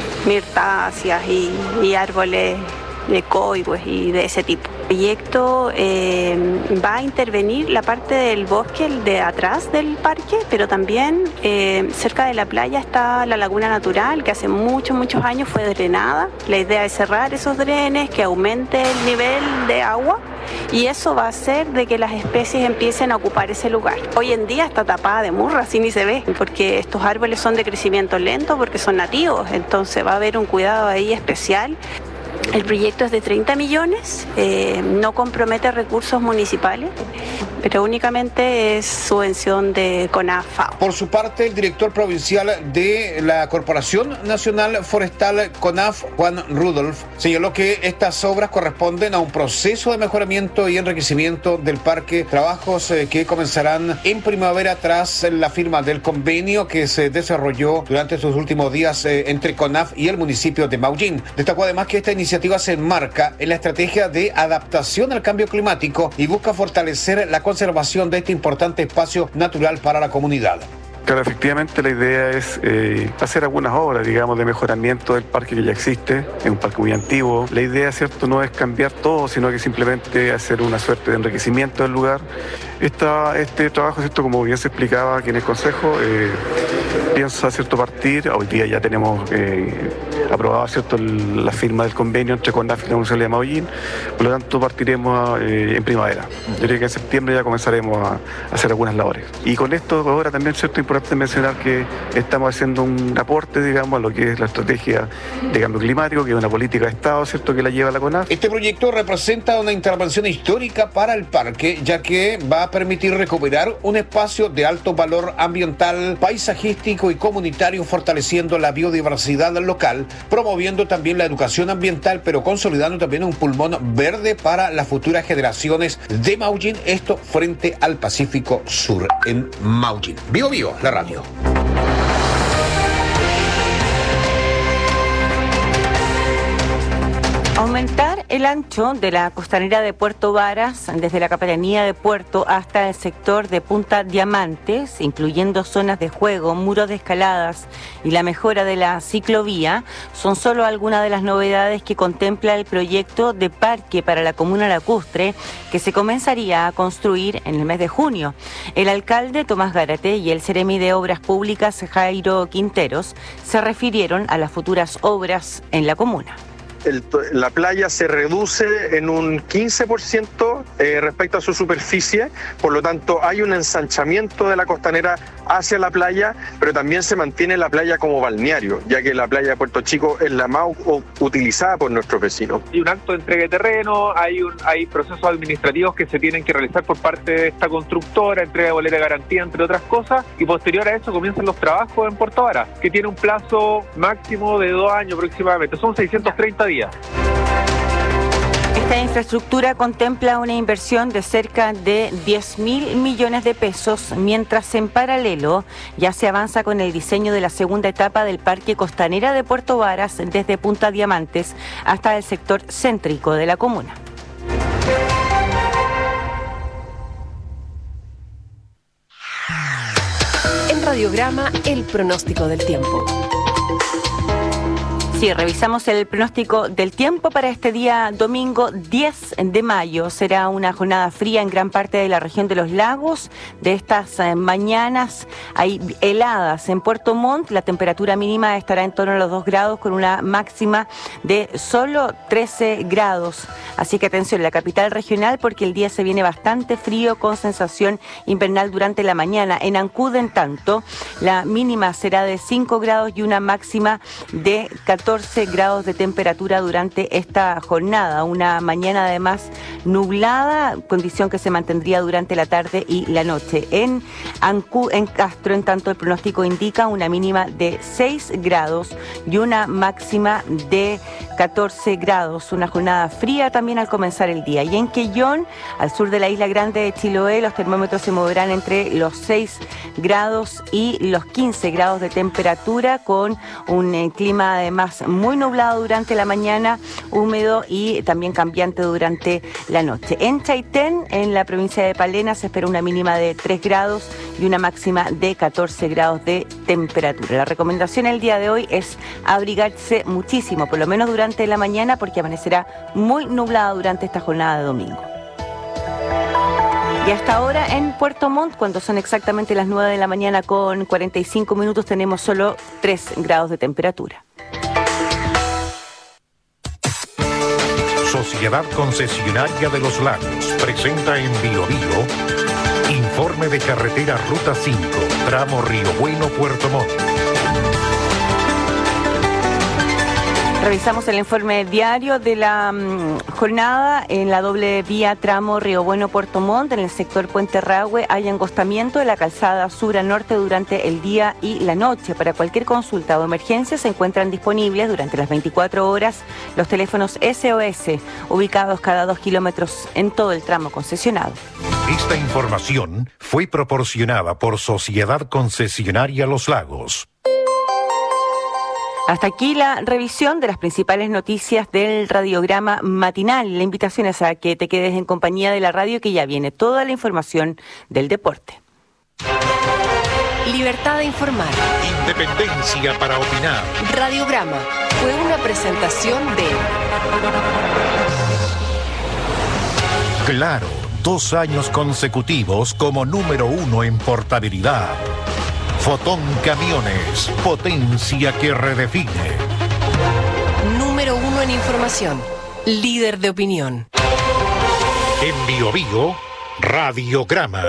mirtáceas y, y árboles de coigües y de ese tipo. El proyecto eh, va a intervenir la parte del bosque de atrás del parque, pero también eh, cerca de la playa está la laguna natural, que hace muchos, muchos años fue drenada. La idea es cerrar esos drenes, que aumente el nivel de agua, y eso va a hacer de que las especies empiecen a ocupar ese lugar. Hoy en día está tapada de murra, así ni se ve, porque estos árboles son de crecimiento lento, porque son nativos, entonces va a haber un cuidado ahí especial. El proyecto es de treinta millones, eh, no compromete recursos municipales, pero únicamente es subvención de CONAF-FAO.
Por su parte, el director provincial de la Corporación Nacional Forestal CONAF, Juan Rudolf, señaló que estas obras corresponden a un proceso de mejoramiento y enriquecimiento del parque, trabajos eh, que comenzarán en primavera tras la firma del convenio que se desarrolló durante estos últimos días eh, entre CONAF y el municipio de Maullín. Destacó además que esta iniciativa se enmarca en la estrategia de adaptación al cambio climático y busca fortalecer la conservación de este importante espacio natural para la comunidad.
Claro, efectivamente la idea es eh, hacer algunas obras, digamos, de mejoramiento del parque que ya existe, es un parque muy antiguo. La idea, cierto, no es cambiar todo, sino que simplemente hacer una suerte de enriquecimiento del lugar. Esta, este trabajo, cierto, como bien se explicaba aquí en el Consejo, eh, piensa, cierto, partir, hoy día ya tenemos eh, aprobada, cierto, el, la firma del convenio entre CONAF y la Universidad de Maullín, por lo tanto partiremos eh, en primavera. Yo creo que en septiembre ya comenzaremos a, a hacer algunas labores. Y con esto ahora también, cierto, importante mencionar que estamos haciendo un aporte, digamos, a lo que es la estrategia de cambio climático, que es una política de Estado, cierto, que la lleva la CONAF.
Este proyecto representa una intervención histórica para el parque, ya que va a permitir recuperar un espacio de alto valor ambiental, paisajístico y comunitario, fortaleciendo la biodiversidad local, promoviendo también la educación ambiental, pero consolidando también un pulmón verde para las futuras generaciones de Maullín, esto frente al Pacífico Sur en Maullín. Bio Bio, la radio.
Aumentar el ancho de la costanera de Puerto Varas, desde la Capitanía de Puerto hasta el sector de Punta Diamantes, incluyendo zonas de juego, muros de escaladas y la mejora de la ciclovía, son solo algunas de las novedades que contempla el proyecto de parque para la comuna lacustre, que se comenzaría a construir en el mes de junio. El alcalde Tomás Gárate y el seremi de Obras Públicas Jairo Quinteros se refirieron a las futuras obras en la comuna.
el, la playa se reduce en un quince por ciento eh, respecto a su superficie, por lo tanto hay un ensanchamiento de la costanera hacia la playa, pero también se mantiene la playa como balneario, ya que la playa de Puerto Chico es la más u- utilizada por nuestros vecinos.
Hay un acto de entrega de terreno, hay, un, hay procesos administrativos que se tienen que realizar por parte de esta constructora, entrega de boleta de garantía, entre otras cosas, y posterior a eso comienzan los trabajos en Puerto Varas, que tiene un plazo máximo de dos años aproximadamente, son seiscientos treinta días.
Esta infraestructura contempla una inversión de cerca de diez mil millones de pesos, mientras en paralelo ya se avanza con el diseño de la segunda etapa del Parque Costanera de Puerto Varas desde Punta Diamantes hasta el sector céntrico de la comuna.
En Radiograma, el pronóstico del tiempo.
Sí, revisamos el pronóstico del tiempo para este día domingo diez de mayo. Será una jornada fría en gran parte de la región de los lagos. De estas eh, mañanas hay heladas en Puerto Montt. La temperatura mínima estará en torno a los dos grados con una máxima de solo trece grados. Así que atención, la capital regional, porque el día se viene bastante frío con sensación invernal durante la mañana. En Ancud, en tanto, la mínima será de cinco grados y una máxima de catorce grados de temperatura durante esta jornada. Una mañana además nublada, condición que se mantendría durante la tarde y la noche. En Ancú, en Castro, en tanto, el pronóstico indica una mínima de seis grados y una máxima de catorce grados. Una jornada fría también al comenzar el día. Y en Quellón, al sur de la isla grande de Chiloé, los termómetros se moverán entre los seis grados y los quince grados de temperatura, con un eh, clima además muy nublado durante la mañana, húmedo y también cambiante durante la noche. En Chaitén, en la provincia de Palena, se espera una mínima de tres grados y una máxima de catorce grados de temperatura. La recomendación el día de hoy es abrigarse muchísimo, por lo menos durante la mañana, porque amanecerá muy nublado durante esta jornada de domingo. Y hasta ahora en Puerto Montt, cuando son exactamente las nueve de la mañana con cuarenta y cinco minutos, tenemos solo tres grados de temperatura.
Sociedad Concesionaria de los Lagos presenta en Bio Bio informe de carretera Ruta cinco, tramo Río Bueno, Puerto Montt.
Revisamos el informe diario de la um, jornada. En la doble vía tramo Río Bueno Puerto Montt, en el sector Puente Rahue, hay angostamiento de la calzada sur a norte durante el día y la noche. Para cualquier consulta o emergencia se encuentran disponibles durante las veinticuatro horas los teléfonos S O S, ubicados cada dos kilómetros en todo el tramo concesionado.
Esta información fue proporcionada por Sociedad Concesionaria Los Lagos.
Hasta aquí la revisión de las principales noticias del radiograma matinal. La invitación es a que te quedes en compañía de la radio, que ya viene toda la información del deporte.
Libertad de informar.
Independencia para opinar.
Radiograma fue una presentación de
Claro, dos años consecutivos como número uno en portabilidad. Fotón Camiones, potencia que redefine.
Número uno en información, líder de opinión.
En Bio Bio, Radiograma.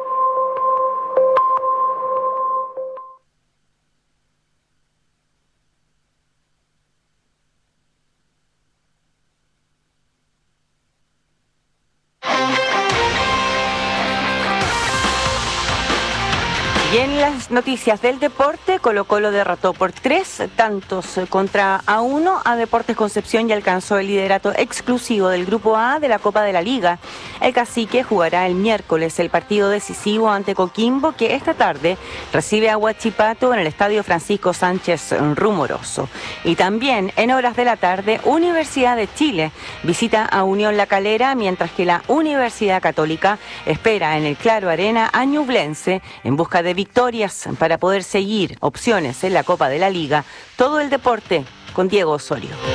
Y en las noticias del deporte, Colo-Colo derrotó por tres tantos contra a uno a Deportes Concepción y alcanzó el liderato exclusivo del Grupo A de la Copa de la Liga. El Cacique jugará el miércoles el partido decisivo ante Coquimbo, que esta tarde recibe a Huachipato en el Estadio Francisco Sánchez Rumoroso. Y también en horas de la tarde, Universidad de Chile visita a Unión La Calera, mientras que la Universidad Católica espera en el Claro Arena a Ñublense en busca de victorias para poder seguir opciones en la Copa de la Liga. Todo el deporte con Diego Osorio.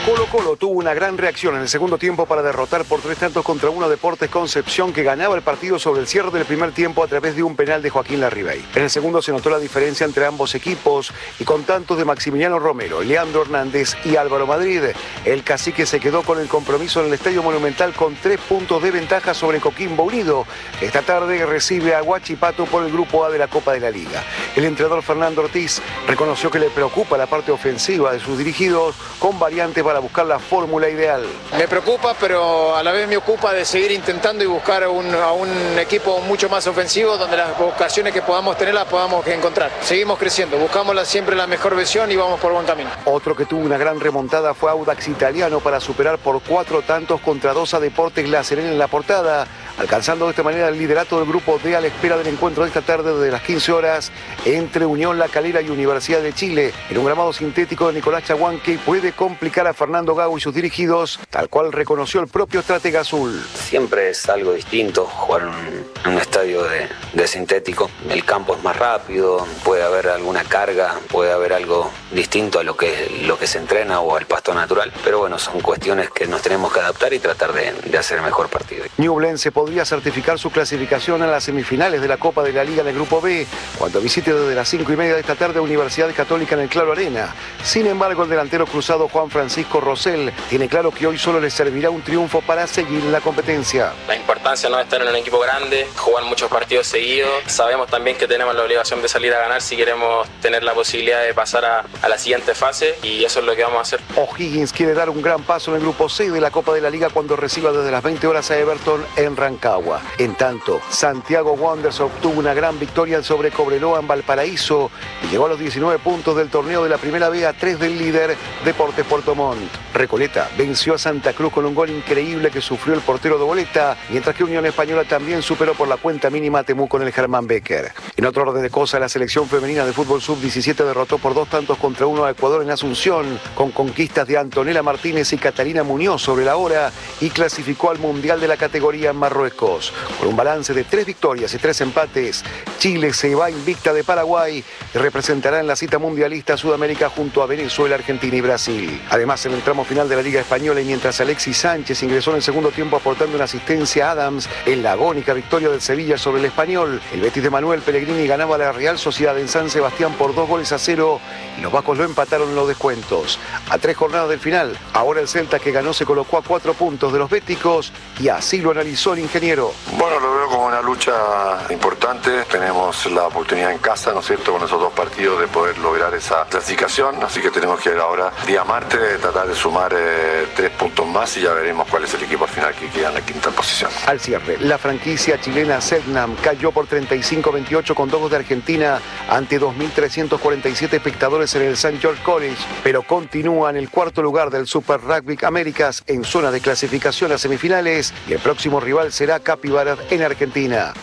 Colo-Colo tuvo una gran reacción en el segundo tiempo para derrotar por tres tantos contra uno a Deportes Concepción, que ganaba el partido sobre el cierre del primer tiempo a través de un penal de Joaquín Larribey. En el segundo se notó la diferencia entre ambos equipos y con tantos de Maximiliano Romero, Leandro Hernández y Álvaro Madrid. El cacique se quedó con el compromiso en el Estadio Monumental con tres puntos de ventaja sobre Coquimbo Unido, que esta tarde recibe a Huachipato por el Grupo A de la Copa de la Liga. El entrenador Fernando Ortiz reconoció que le preocupa la parte ofensiva de sus dirigidos, con variantes para buscar la fórmula ideal.
Me preocupa, pero a la vez me ocupa de seguir intentando y buscar un, a un equipo mucho más ofensivo, donde las ocasiones que podamos tener las podamos encontrar. Seguimos creciendo, buscamos la, siempre la mejor versión y vamos por buen camino.
Otro que tuvo una gran remontada fue Audax Italiano para superar por cuatro tantos contra dos a Deportes La Serena en la portada, alcanzando de esta manera el liderato del Grupo D a la espera del encuentro de esta tarde desde las quince horas entre Unión La Calera y Universidad de Chile, en un gramado sintético de Nicolás Chaguán que puede complicar a Fernando Gago y sus dirigidos, tal cual reconoció el propio estratega azul.
Siempre es algo distinto jugar en un estadio de, de sintético. El campo es más rápido, puede haber alguna carga, puede haber algo distinto a lo que, lo que se entrena o al pasto natural, pero bueno, son cuestiones que nos tenemos que adaptar y tratar de, de hacer el mejor partido.
Ñublense podría certificar su clasificación a las semifinales de la Copa de la Liga del Grupo B cuando visite desde las cinco y media de esta tarde a Universidad Católica en el Claro Arena. Sin embargo, el delantero cruzado Juan Francisco Rosell tiene claro que hoy solo le servirá un triunfo para seguir en la competencia.
La importancia no es estar en un equipo grande, jugar muchos partidos seguidos. Sabemos también que tenemos la obligación de salir a ganar si queremos tener la posibilidad de pasar a, a la siguiente fase, y eso es lo que vamos a hacer.
O'Higgins quiere dar un gran paso en el Grupo C de la Copa de la Liga cuando reciba desde las veinte horas a Everton en Rancagua. En tanto, Santiago Wanderers obtuvo una gran victoria sobre Cobreloa en Valparaíso y llegó a los diecinueve puntos del torneo de la Primera B, a tres del líder Deportes Puerto Montt. Recoleta venció a Santa Cruz con un gol increíble que sufrió el portero de Boleta, mientras que Unión Española también superó por la cuenta mínima a Temuco en el Germán Becker. En otro orden de cosas, la selección femenina de fútbol sub diecisiete derrotó por dos tantos contra uno a Ecuador en Asunción, con conquistas de Antonella Martínez y Catalina Muñoz sobre la hora, y clasificó al Mundial de la categoría en Marruecos. Con un balance de tres victorias y tres empates, Chile se va invicta de Paraguay y representará en la cita mundialista a Sudamérica junto a Venezuela, Argentina y Brasil. Además, en el tramo final de la Liga Española, y mientras Alexis Sánchez ingresó en el segundo tiempo aportando una asistencia a Adams en la agónica victoria del Sevilla sobre el Español, el Betis de Manuel Pellegrini ganaba a la Real Sociedad en San Sebastián por dos goles a cero y los vascos lo empataron en los descuentos. A tres jornadas del final, ahora el Celta, que ganó, se colocó a cuatro puntos de los béticos, y así lo analizó el ingeniero.
Bueno, lo veo como una lucha importante. Tenemos la oportunidad en casa, ¿no es cierto?, con esos dos partidos de poder lograr esa clasificación, así que tenemos que ir ahora, día martes, tratar de sumar eh, tres puntos más y ya veremos cuál es el equipo al final que queda en la quinta posición.
Al cierre, la franquicia chilena Selknam cayó por treinta y cinco a veintiocho con dos goles de Argentina ante dos mil trescientos cuarenta y siete espectadores en el Saint George College, pero continúa en el cuarto lugar del Super Rugby Américas en zona de clasificación a semifinales, y el próximo rival será Capibara en Argentina.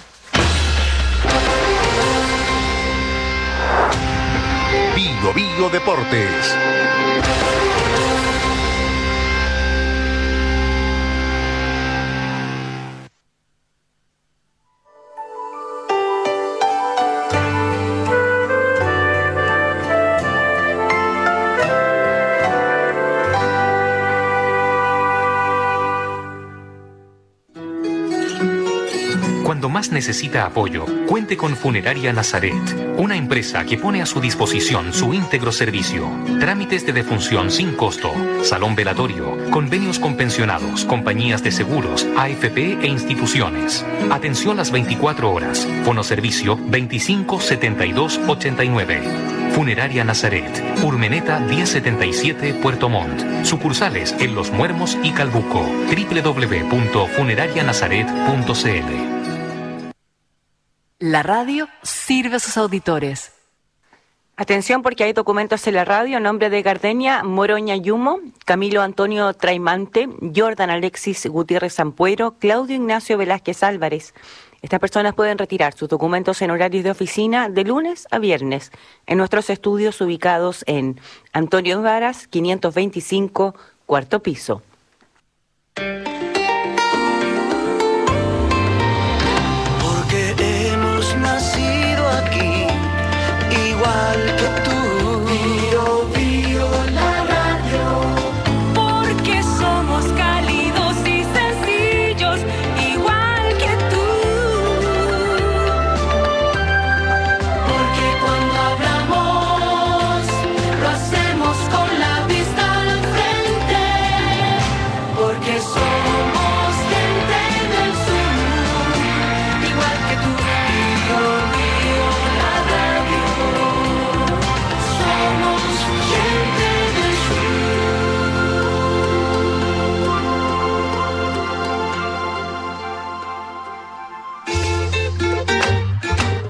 Bio Bio Deportes.
Cuando más necesita apoyo, cuente con Funeraria Nazaret, una empresa que pone a su disposición su íntegro servicio. Trámites de defunción sin costo, salón velatorio, convenios con pensionados, compañías de seguros, A F P e instituciones. Atención las veinticuatro horas. Fonoservicio veinticinco setenta y dos ochenta y nueve. Funeraria Nazaret, Urmeneta diez setenta y siete, Puerto Montt. Sucursales en Los Muermos y Calbuco. doble u doble u doble u punto funeraria nazaret punto c l.
La radio sirve a sus auditores.
Atención, porque hay documentos en la radio a nombre de Gardenia Moroña Yumo, Camilo Antonio Traimante, Jordan Alexis Gutiérrez Ampuero, Claudio Ignacio Velázquez Álvarez. Estas personas pueden retirar sus documentos en horarios de oficina de lunes a viernes en nuestros estudios ubicados en Antonio Varas, quinientos veinticinco, cuarto piso.
Igual que tú, Bio Bio la radio,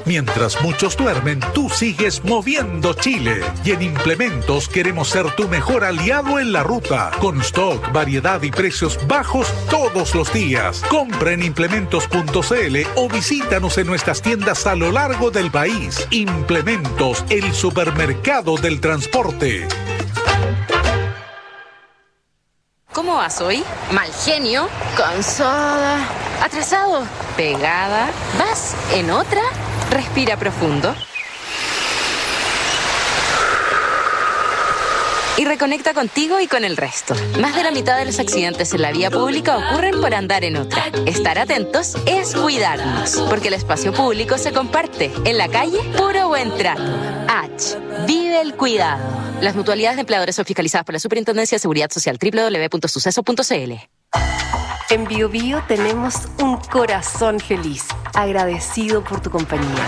Mientras muchos duermen, tú sigues moviendo Chile. Y en Implementos queremos ser tu mejor aliado en la ruta. Con stock, variedad y precios bajos todos los días. Compra en implementos punto c l o visítanos en nuestras tiendas a lo largo del país. Implementos, el supermercado del transporte.
¿Cómo vas hoy? Mal genio, cansada, atrasado, pegada. ¿Vas en otra? Respira profundo. Y reconecta contigo y con el resto. Más de la mitad de los accidentes en la vía pública ocurren por andar en otra. Estar atentos es cuidarnos, porque el espacio público se comparte. En la calle, puro buen trato. H. Vive el cuidado. Las mutualidades de empleadores son fiscalizadas por la Superintendencia de Seguridad Social. doble u doble u doble u punto suceso punto c l.
En Bio Bio tenemos un corazón feliz, agradecido por tu compañía.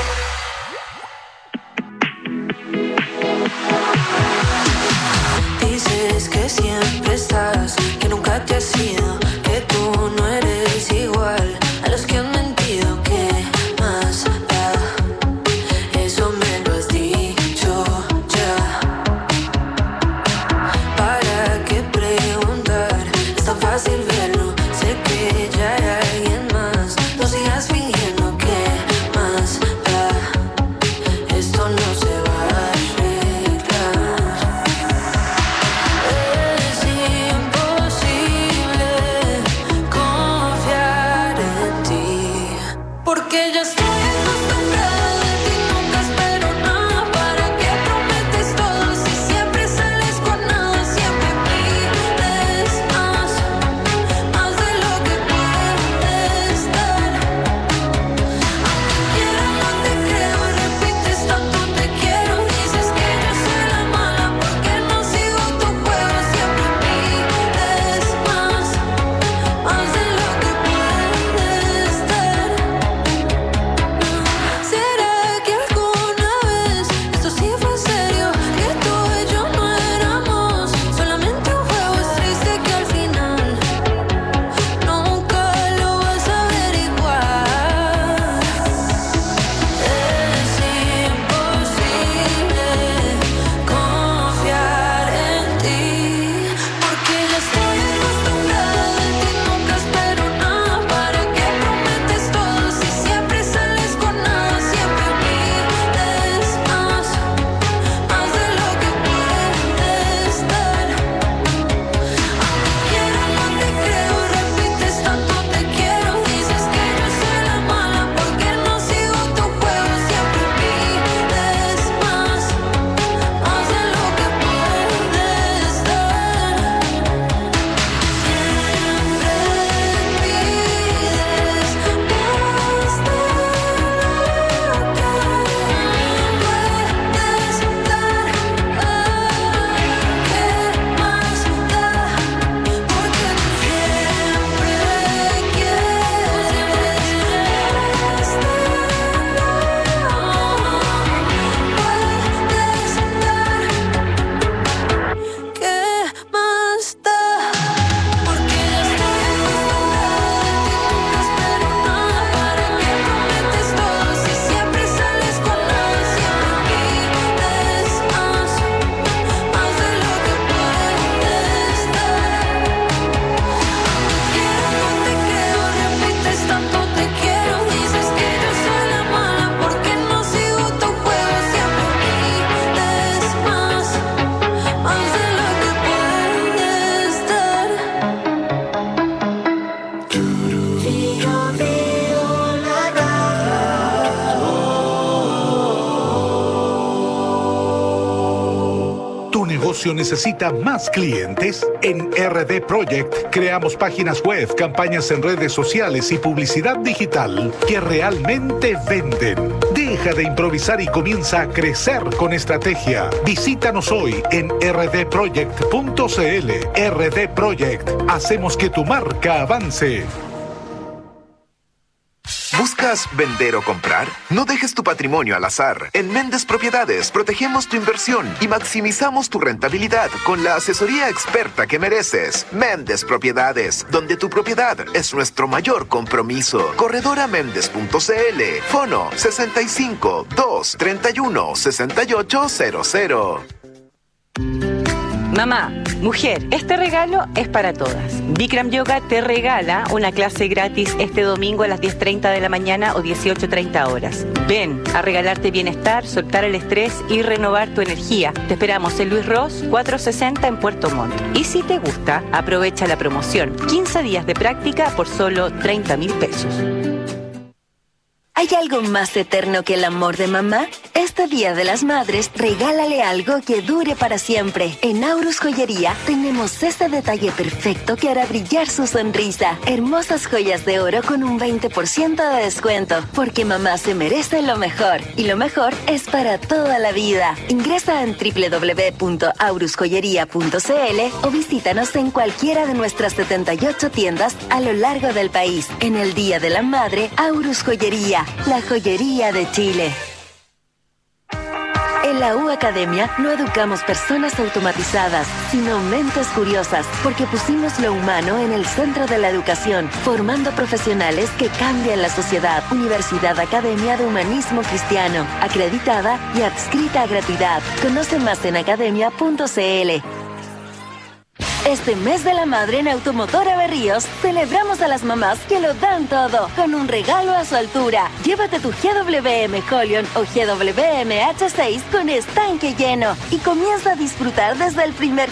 Dices que siempre estás, que nunca te has ido, que tú no eres igual a los que han mentido. ¿Qué más da? Eso me lo has dicho ya. ¿Para qué preguntar? Es tan fácil verlo. Sé que ya hay alguien más. No sigas fingiendo. ¿Qué más da? Esto no se va a arreglar. Es imposible confiar en ti, porque ya estoy acostumbrada de ti. Nunca espero nada. ¿Para qué prometes todo si siempre sales con nada? Siempre pides más, más de lo que puedes dar. Aunque quiera no te creo y repites tanto te quiero. Dices que yo soy la mala porque no sigo tu juego. Siempre pides más, más de lo que puedes dar. ¿Será que alguna vez esto sí fue serio? Que tú y yo no éramos solamente un juego. Es triste que al final nunca lo vas a averiguar. Es imposible confiar en ti, porque ya estoy acostumbrada de ti. Nunca espero nada. ¿Para qué prometes todo si siempre sales con nada? Siempre pides más, más de lo que puedes dar. Aunque quiera no te creo, repites tanto te quiero. Dices que yo soy la mala porque no sigo tu juego. Siempre pides más, más de lo que puedes dar. ¿Qué más da? Porque ya estoy acostumbrada de ti. Nunca espero nada. ¿Para qué prometes todo si siempre sales con nada? Siempre pides más, más de lo que puedes dar. Aunque quiera no te creo, repites tanto te quiero. Dices que yo soy la mala porque no sigo tu juego. Siempre pides más, más de lo que puedes dar.
¿Tu negocio necesita más clientes? En R D Project creamos páginas web, campañas en redes sociales y publicidad digital que realmente venden. Deja de improvisar y comienza a crecer con estrategia. Visítanos hoy en r d project punto c l. R D Project. Hacemos que tu marca avance.
Busca ¿Buscas vender o comprar? No dejes tu patrimonio al azar. En Méndez Propiedades protegemos tu inversión y maximizamos tu rentabilidad con la asesoría experta que mereces. Méndez Propiedades, donde tu propiedad es nuestro mayor compromiso. Corredora Méndez punto c l. Fono sesenta y cinco, dos, treinta y uno, sesenta y ocho cero cero.
Mamá, mujer, este regalo es para todas. Bikram Yoga te regala una clase gratis este domingo a las diez treinta de la mañana o dieciocho treinta horas. Ven a regalarte bienestar, soltar el estrés y renovar tu energía. Te esperamos en Luis Ross cuatrocientos sesenta en Puerto Montt. Y si te gusta, aprovecha la promoción. quince días de práctica por solo treinta mil pesos.
¿Hay algo más eterno que el amor de mamá? Este Día de las Madres, regálale algo que dure para siempre. En Aurus Joyería tenemos ese detalle perfecto que hará brillar su sonrisa. Hermosas joyas de oro con un veinte por ciento de descuento, porque mamá se merece lo mejor. Y lo mejor es para toda la vida. Ingresa en doble u doble u doble u punto aurus joyería punto c l o visítanos en cualquiera de nuestras setenta y ocho tiendas a lo largo del país. En el Día de la Madre, Aurus Joyería, la joyería de Chile. En la U Academia no educamos personas automatizadas, sino mentes curiosas, porque pusimos lo humano en el centro de la educación, formando profesionales que cambian la sociedad. Universidad Academia de Humanismo Cristiano, acreditada y adscrita a gratuidad. Conoce más en academia punto c l. Este mes de la madre en Automotora Berríos celebramos a las mamás que lo dan todo con un regalo a su altura. Llévate tu G W M Holion o G W M H seis con estanque lleno y comienza a disfrutar desde el primer